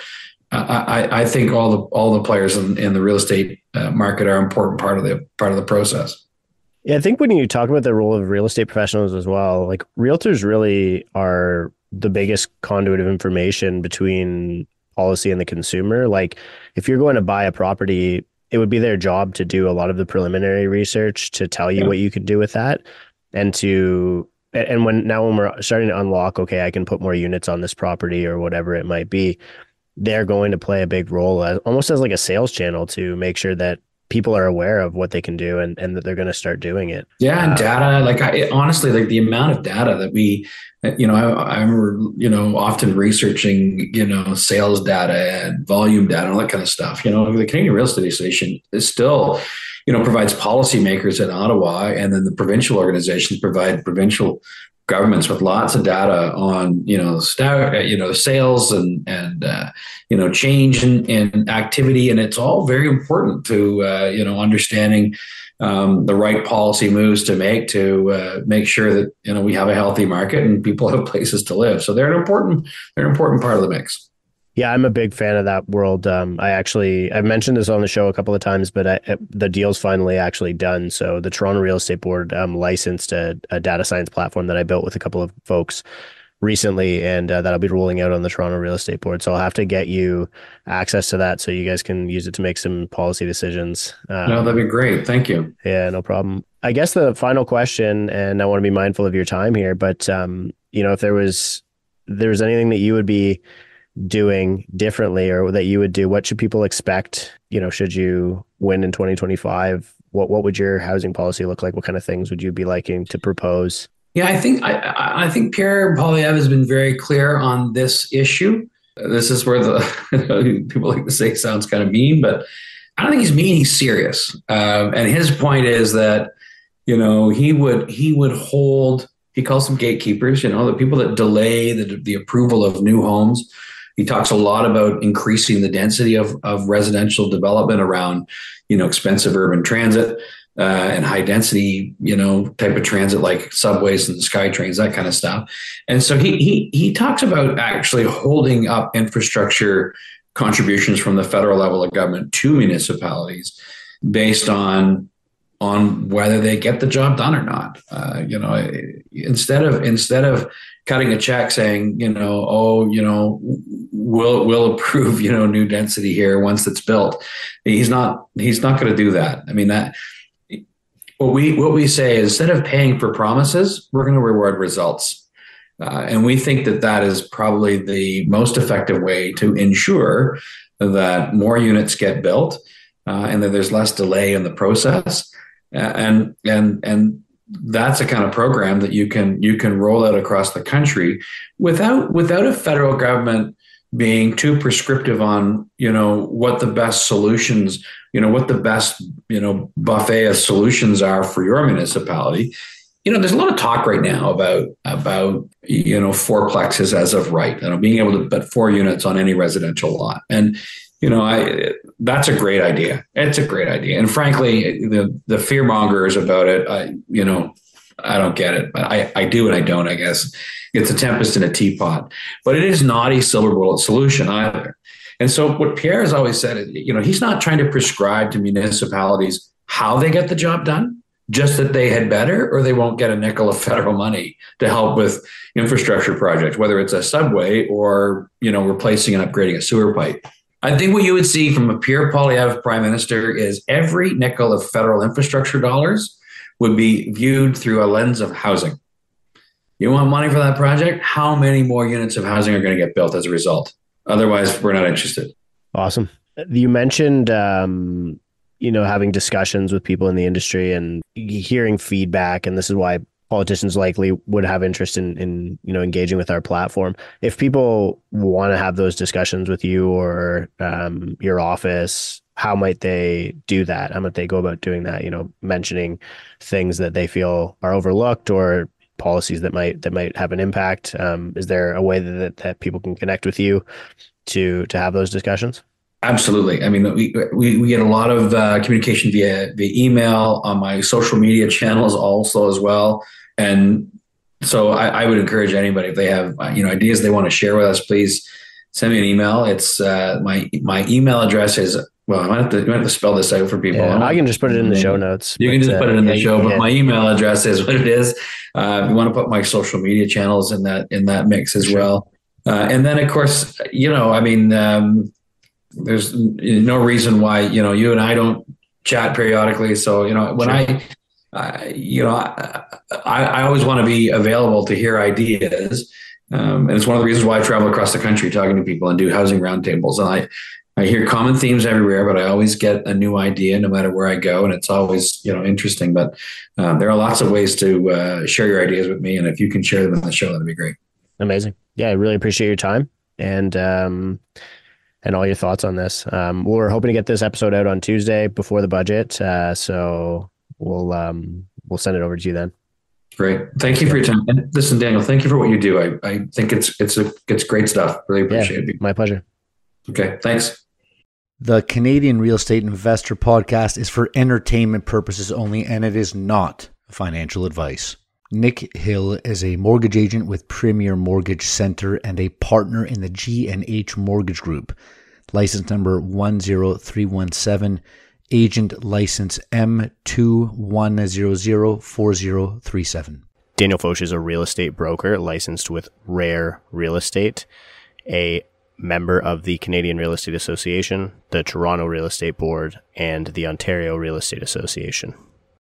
I, I think all the, all the players in, in the real estate uh, market are an important part of the, part of the process. Yeah. I think when you talk about the role of real estate professionals as well, like realtors really are the biggest conduit of information between policy and the consumer. Like if you're going to buy a property, it would be their job to do a lot of the preliminary research to tell you yeah. what you can do with that. And to, and when now when we're starting to unlock, okay, I can put more units on this property or whatever it might be, they're going to play a big role as almost as like a sales channel to make sure that people are aware of what they can do and, and that they're going to start doing it. Yeah. And uh, data, like I, it, honestly, like the amount of data that we, you know, I, I remember, you know, often researching, you know, sales data and volume data and all that kind of stuff. You know, the Canadian Real Estate Association is still, you know, provides policymakers in Ottawa, and then the provincial organizations provide provincial governments with lots of data on, you know, st- you know, sales and, and, uh, you know, change in, in activity. And it's all very important to, uh, you know, understanding um, the right policy moves to make to uh, make sure that, you know, we have a healthy market and people have places to live. So they're an important, they're an important part of the mix. Yeah, I'm a big fan of that world. Um, I actually, I've mentioned this on the show a couple of times, but I, the deal's finally actually done. So the Toronto Real Estate Board um, licensed a, a data science platform that I built with a couple of folks recently, and uh, that'll be rolling out on the Toronto Real Estate Board. So I'll have to get you access to that so you guys can use it to make some policy decisions. Um, no, that'd be great. Thank you. Yeah, no problem. I guess the final question, and I want to be mindful of your time here, but um, you know, if there was, there was anything that you would be doing differently or that you would do, what should people expect, you know, should you win in twenty twenty-five? What what would your housing policy look like? What kind of things would you be liking to propose? Yeah, I think I, I think Pierre Poilievre has been very clear on this issue. This is where the people like to say sounds kind of mean, but I don't think he's mean. He's serious, um, and his point is that, you know, he would he would hold. He calls them gatekeepers. You know, the people that delay the the approval of new homes. He talks a lot about increasing the density of, of residential development around, you know, expensive urban transit uh, and high density, you know, type of transit like subways and sky trains, that kind of stuff. And so he he he talks about actually holding up infrastructure contributions from the federal level of government to municipalities based on on whether they get the job done or not. Uh, you know, instead of instead of cutting a check saying, you know, oh, you know, we'll we'll approve, you know, new density here once it's built. He's not he's not going to do that. I mean, that what we what we say is, instead of paying for promises, we're going to reward results. Uh, and we think that that is probably the most effective way to ensure that more units get built uh, and that there's less delay in the process. Uh, and and and that's a kind of program that you can you can roll out across the country without without a federal government being too prescriptive on, you know, what the best solutions, you know, what the best, you know, buffet of solutions are for your municipality. You know, there's a lot of talk right now about about you know fourplexes as of right, you know, being able to put four units on any residential lot. And you know, I that's a great idea. It's a great idea. And frankly, the the fear mongers about it, I you know, I don't get it. But I, I do and I don't, I guess. It's a tempest in a teapot. But it is not a silver bullet solution either. And so what Pierre has always said, you know, he's not trying to prescribe to municipalities how they get the job done, just that they had better or they won't get a nickel of federal money to help with infrastructure projects, whether it's a subway or, you know, replacing and upgrading a sewer pipe. I think what you would see from a Pierre Poilievre prime minister is every nickel of federal infrastructure dollars would be viewed through a lens of housing. You want money for that project? How many more units of housing are going to get built as a result? Otherwise, we're not interested. Awesome. You mentioned, um, you know, having discussions with people in the industry and hearing feedback, and this is why politicians likely would have interest in, in, you know, engaging with our platform. If people want to have those discussions with you or um, your office, how might they do that? How might they go about doing that? You know, mentioning things that they feel are overlooked or policies that might that might have an impact. Um, is there a way that that people can connect with you to to have those discussions? Absolutely. I mean, we we, we get a lot of uh, communication via via email, on my social media channels also as well. And so I, I would encourage anybody, if they have you know ideas they want to share with us, please send me an email. It's uh, my my email address is, well, I might have to, I might have to spell this out for people. Yeah, I can just put it in the show notes. You can just uh, put it in yeah, the show, but yeah. my email address is what it is. Uh, if you want to put my social media channels in that in that mix as sure. well. Uh, and then, of course, you know, I mean, um, there's no reason why, you know, you and I don't chat periodically. So, you know, when sure. I, uh, you know, I, I, I always want to be available to hear ideas. Um, and it's one of the reasons why I travel across the country talking to people and do housing roundtables. And I, I hear common themes everywhere, but I always get a new idea no matter where I go, and it's always, you know, interesting. But um, there are lots of ways to uh, share your ideas with me, and if you can share them in the show, that'd be great. Amazing. Yeah, I really appreciate your time and um, and all your thoughts on this. Um, we're hoping to get this episode out on Tuesday before the budget, uh, so we'll um, we'll send it over to you then. Great. Thank you for your time. And listen, Daniel, thank you for what you do. I, I think it's it's a it's great stuff. Really appreciate yeah, it. My pleasure. Okay. Thanks. The Canadian Real Estate Investor Podcast is for entertainment purposes only, and it is not financial advice. Nick Hill is a mortgage agent with Premier Mortgage Center and a partner in the G and H Mortgage Group. License number one zero three one seven, agent license M two one zero zero four zero three seven. Daniel Foch is a real estate broker licensed with Rare Real Estate, a member of the Canadian Real Estate Association, the Toronto Real Estate Board, and the Ontario Real Estate Association.